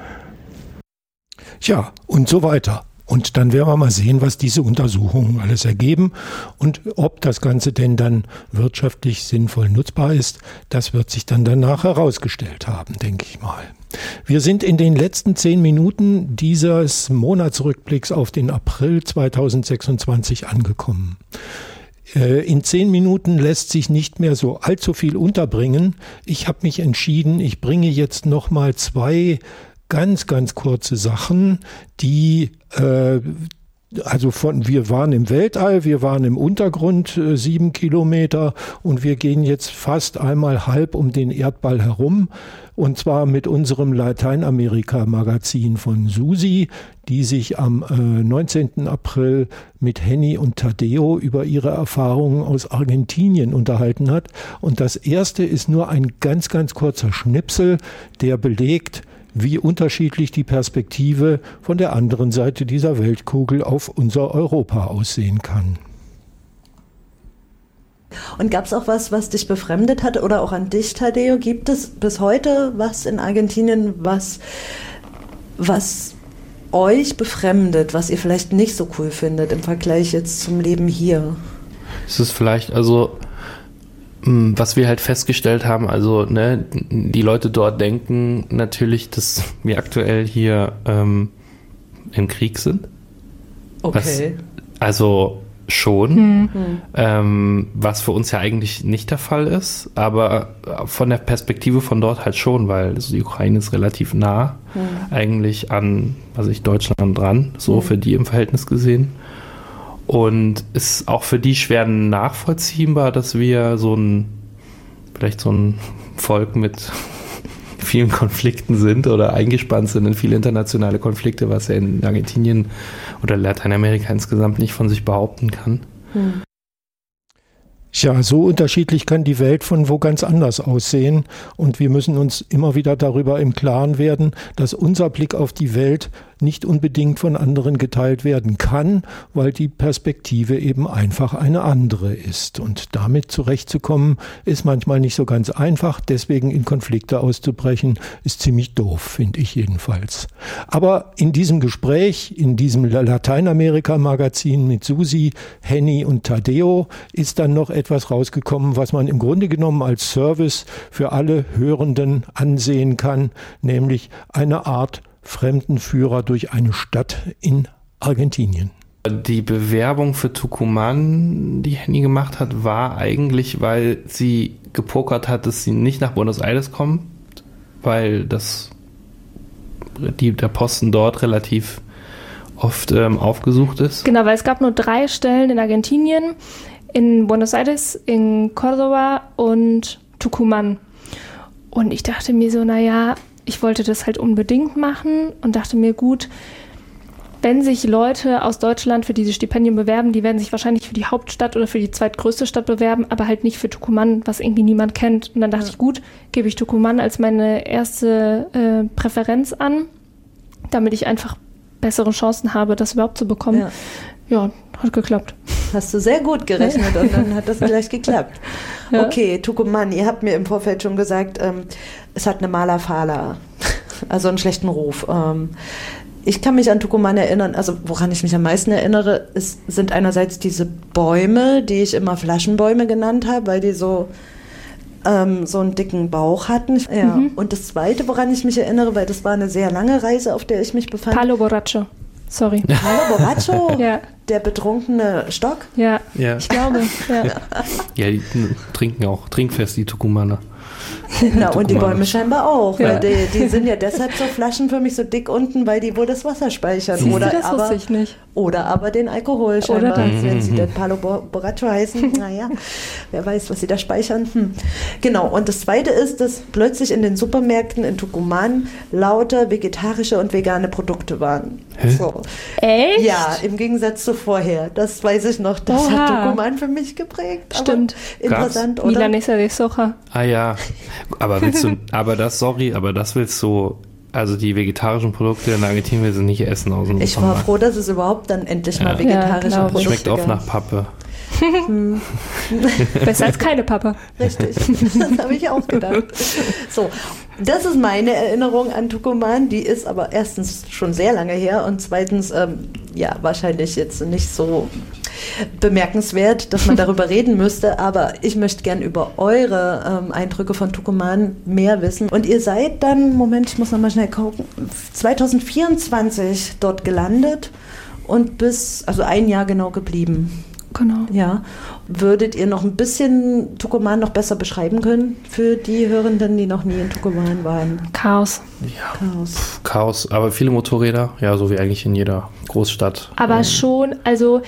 Ja, und so weiter. Und dann werden wir mal sehen, was diese Untersuchungen alles ergeben und ob das Ganze denn dann wirtschaftlich sinnvoll nutzbar ist. Das wird sich dann danach herausgestellt haben, denke ich mal. Wir sind in den letzten zehn Minuten dieses Monatsrückblicks auf den April zweitausendsechsundzwanzig angekommen. In zehn Minuten lässt sich nicht mehr so allzu viel unterbringen. Ich habe mich entschieden, ich bringe jetzt noch mal zwei ganz, ganz kurze Sachen, die, äh, also von, wir waren im Weltall, wir waren im Untergrund äh, sieben Kilometer und wir gehen jetzt fast einmal halb um den Erdball herum und zwar mit unserem Lateinamerika-Magazin von Susi, die sich am äh, neunzehnten April mit Henny und Tadeo über ihre Erfahrungen aus Argentinien unterhalten hat. Und das erste ist nur ein ganz, ganz kurzer Schnipsel, der belegt, wie unterschiedlich die Perspektive von der anderen Seite dieser Weltkugel auf unser Europa aussehen kann. Und gab es auch was, was dich befremdet hat oder auch an dich, Tadeo? Gibt es bis heute was in Argentinien, was, was euch befremdet, was ihr vielleicht nicht so cool findet im Vergleich jetzt zum Leben hier? Es ist vielleicht, also was wir halt festgestellt haben, also ne, die Leute dort denken natürlich, dass wir aktuell hier ähm, im Krieg sind. Okay. Was, also schon, Hm. ähm, was für uns ja eigentlich nicht der Fall ist, aber von der Perspektive von dort halt schon, weil also die Ukraine ist relativ nah Hm. eigentlich an, was ich Deutschland dran, so Hm. für die im Verhältnis gesehen. Und ist auch für die schwer nachvollziehbar, dass wir so ein, vielleicht so ein Volk mit vielen Konflikten sind oder eingespannt sind in viele internationale Konflikte, was er in Argentinien oder Lateinamerika insgesamt nicht von sich behaupten kann. Hm. Ja, so unterschiedlich kann die Welt von wo ganz anders aussehen und wir müssen uns immer wieder darüber im Klaren werden, dass unser Blick auf die Welt nicht unbedingt von anderen geteilt werden kann, weil die Perspektive eben einfach eine andere ist. Und damit zurechtzukommen, ist manchmal nicht so ganz einfach. Deswegen in Konflikte auszubrechen, ist ziemlich doof, finde ich jedenfalls. Aber in diesem Gespräch, in diesem Lateinamerika-Magazin mit Susi, Henny und Tadeo, ist dann noch etwas rausgekommen, was man im Grunde genommen als Service für alle Hörenden ansehen kann, nämlich eine Art Fremdenführer durch eine Stadt in Argentinien. Die Bewerbung für Tucumán, die Henny gemacht hat, war eigentlich, weil sie gepokert hat, dass sie nicht nach Buenos Aires kommt, weil das, die, der Posten dort relativ oft ähm, aufgesucht ist. Genau, weil es gab nur drei Stellen in Argentinien, in Buenos Aires, in Córdoba und Tucumán. Und ich dachte mir so, naja, ich wollte das halt unbedingt machen und dachte mir, gut, wenn sich Leute aus Deutschland für diese Stipendien bewerben, die werden sich wahrscheinlich für die Hauptstadt oder für die zweitgrößte Stadt bewerben, aber halt nicht für Tucumán, was irgendwie niemand kennt. Und dann dachte ich, gut, gebe ich Tucumán als meine erste äh, Präferenz an, damit ich einfach bessere Chancen habe, das überhaupt zu bekommen. Ja. Ja, hat geklappt. Hast du sehr gut gerechnet und dann hat das gleich geklappt. Ja. Okay, Tucumán, ihr habt mir im Vorfeld schon gesagt, ähm, es hat eine Mala Fala, also einen schlechten Ruf. Ähm, ich kann mich an Tucumán erinnern, also woran ich mich am meisten erinnere, ist, sind einerseits diese Bäume, die ich immer Flaschenbäume genannt habe, weil die so ähm, so einen dicken Bauch hatten. Ja. Mhm. Und das Zweite, woran ich mich erinnere, weil das war eine sehr lange Reise, auf der ich mich befand. Palo Borracho. Sorry. Palo Borracho? Ja. Der betrunkene Stock? Ja, Ja. ich glaube. Ja. Ja, die trinken auch trinkfest, die Tucumaner. Na, und die Tucumaner. Bäume scheinbar auch, Ja. weil die, die sind ja deshalb so flaschenförmig so dick unten, weil die wohl das Wasser speichern. Siehst du, Oder das aber, wusste ich nicht. Oder aber den Alkohol scheinbar, das. wenn sie Mhm. denn Palo Bo- Borracho heißen. Naja, wer weiß, was sie da speichern. Hm. Genau, und das Zweite ist, dass plötzlich in den Supermärkten in Tucumán lauter vegetarische und vegane Produkte waren. Hä? So. Echt? Ja, im Gegensatz zu vorher. Das weiß ich noch, das Oha. hat Tucumán für mich geprägt. Stimmt. Aber interessant, oder? Milanesa de Soja. Ah ja, aber willst du, aber das, sorry, aber das willst du, also die vegetarischen Produkte in Argentinien willst du nicht essen aus dem Ich war Supermarkt. froh, dass es überhaupt dann endlich Ja. mal vegetarische Ja, Produkte Schmeckt oft gab. nach Pappe. Hm. Besser als keine Papa. Richtig, das habe ich auch gedacht. So, das ist meine Erinnerung an Tucumán. Die ist aber erstens schon sehr lange her und zweitens, ähm, ja, wahrscheinlich jetzt nicht so bemerkenswert, dass man darüber reden müsste, aber ich möchte gern über eure ähm, Eindrücke von Tucumán mehr wissen. Und ihr seid dann, Moment, ich muss nochmal schnell gucken, zwanzig vierundzwanzig dort gelandet und bis, also ein Jahr genau geblieben. Genau. Ja. Würdet ihr noch ein bisschen Tucumán noch besser beschreiben können für die Hörenden, die noch nie in Tucumán waren? Chaos. Ja. Chaos. Chaos, aber viele Motorräder, ja, so wie eigentlich in jeder Großstadt. Aber Ähm, schon, also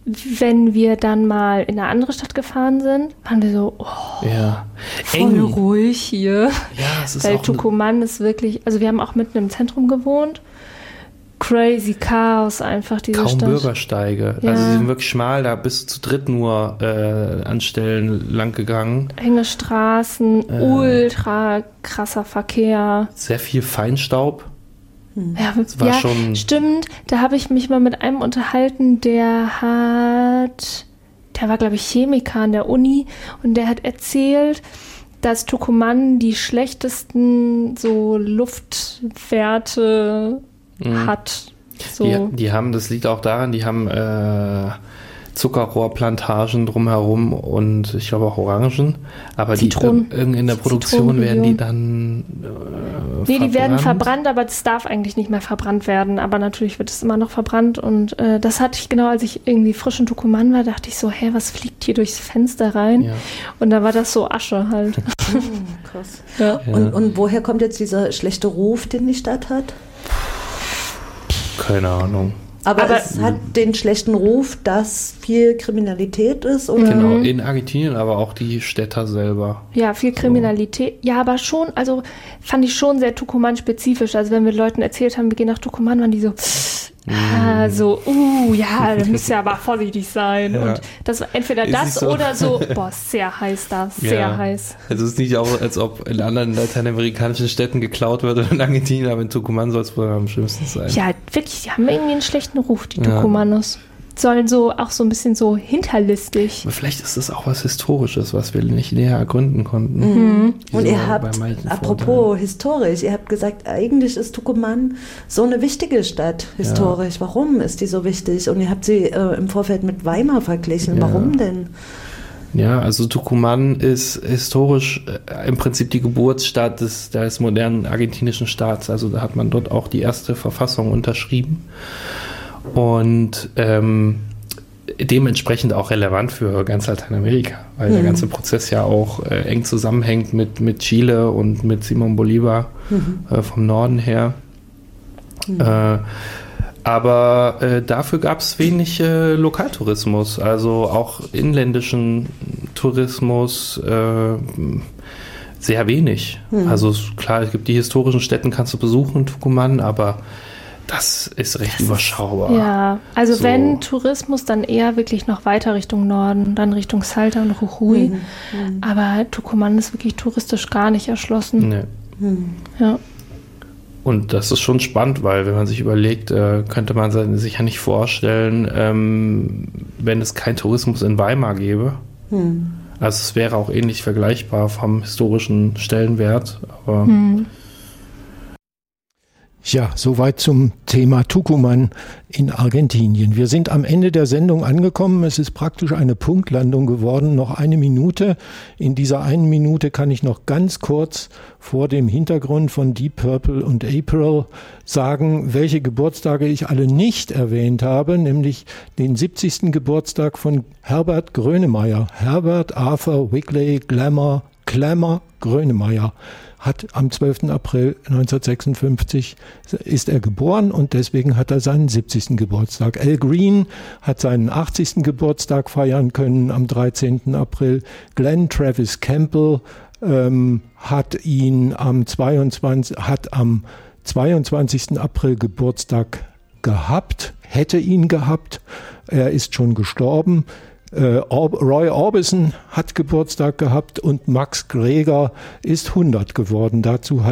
wenn wir dann mal in eine andere Stadt gefahren sind, waren wir so, oh, Ja. voll Eng. ruhig hier. Ja, es ist Weil auch Tucumán ist wirklich, also wir haben auch mitten im Zentrum gewohnt, crazy Chaos einfach, diese Kaum Stadt. Bürgersteige. Ja. Also sie sind wirklich schmal, da bist du zu dritt nur äh, an Stellen lang gegangen. Enge Straßen, Äh. ultra krasser Verkehr. Sehr viel Feinstaub. Ja, Das war ja schon- stimmt. Da habe ich mich mal mit einem unterhalten, der hat, der war, glaube ich, Chemiker an der Uni und der hat erzählt, dass Tucumán die schlechtesten so Luftwerte Mhm. hat. So. Die, die haben, das liegt auch daran, die haben äh, Zuckerrohrplantagen drumherum und ich glaube auch Orangen. Aber die, Zitronen. äh, in der Produktion werden die dann äh, Nee, die werden verbrannt. verbrannt, aber das darf eigentlich nicht mehr verbrannt werden. Aber natürlich wird es immer noch verbrannt. Und äh, das hatte ich genau, als ich irgendwie frisch in Tucumán war, dachte ich so, hä, was fliegt hier durchs Fenster rein? Ja. Und da war das so Asche halt. Krass. Ja. Und, und woher kommt jetzt dieser schlechte Ruf, den die Stadt hat? Keine Ahnung. Aber, Aber- es hat den schlechten Ruf, dass viel Kriminalität ist, oder? Genau, in Argentinien, aber auch die Städter selber. Ja, viel Kriminalität. Ja, aber schon, also fand ich schon sehr Tucumán-spezifisch. Also wenn wir Leuten erzählt haben, wir gehen nach Tucumán, waren die so, ah, so, uh, ja, da müsst ihr aber vorsichtig sein. Ja. Und das war entweder Es das ist so- oder so, boah, sehr heiß da, sehr Ja. heiß. Also es ist nicht auch, als ob in anderen lateinamerikanischen Städten geklaut wird oder in Argentinien, aber in Tucumán soll es wohl am schlimmsten sein. Ja, wirklich, die haben irgendwie einen schlechten Ruf, die Ja. Tucumanos. Sollen so auch so ein bisschen so hinterlistig. Aber vielleicht ist das auch was Historisches, was wir nicht näher ergründen konnten. Mhm. Wie Und so ihr bei habt, manchen apropos historisch, ihr habt gesagt, eigentlich ist Tucumán so eine wichtige Stadt historisch. Warum ist die so wichtig? Und ihr habt sie äh, im Vorfeld mit Weimar verglichen. Ja. Warum denn? Ja, also Tucumán ist historisch äh, im Prinzip die Geburtsstadt des, des modernen argentinischen Staats. Also da hat man dort auch die erste Verfassung unterschrieben. Und ähm, dementsprechend auch relevant für ganz Lateinamerika, weil der Mhm. ganze Prozess ja auch äh, eng zusammenhängt mit, mit Chile und mit Simón Bolívar Mhm. äh, vom Norden her. Mhm. Äh, aber äh, dafür gab es wenig äh, Lokaltourismus, also auch inländischen Tourismus äh, sehr wenig. Mhm. Also es- klar, es gibt die historischen Städten, kannst du besuchen in Tucumán, aber das ist recht überschaubar. Ja, also So. wenn Tourismus, dann eher wirklich noch weiter Richtung Norden, dann Richtung Salta und Jujuy. Mhm. Aber Tucumán ist wirklich touristisch gar nicht erschlossen. Nee. Mhm. Ja. Und das ist schon spannend, weil wenn man sich überlegt, äh, könnte man sich ja nicht vorstellen, ähm, wenn es keinen Tourismus in Weimar gäbe. Hm. Also es wäre auch ähnlich vergleichbar vom historischen Stellenwert. Aber Hm. Ja, soweit zum Thema Tucumán in Argentinien. Wir sind am Ende der Sendung angekommen. Es ist praktisch eine Punktlandung geworden. Noch eine Minute. In dieser einen Minute kann ich noch ganz kurz vor dem Hintergrund von Deep Purple und April sagen, welche Geburtstage ich alle nicht erwähnt habe, nämlich den siebzigsten Geburtstag von Herbert Grönemeyer. Herbert Arthur Wigley Glamour Clamor Grönemeyer hat am zwölften April neunzehnhundertsechsundfünfzig ist er geboren und deswegen hat er seinen siebzigsten Geburtstag. Al Green hat seinen achtzigsten Geburtstag feiern können am dreizehnten April. Glenn Travis Campbell ähm, hat ihn am zweiundzwanzigsten hat am zweiundzwanzigsten April Geburtstag gehabt, hätte ihn gehabt. Er ist schon gestorben. Äh, Or- Roy Orbison hat Geburtstag gehabt und Max Greger ist hundert geworden. Dazu hat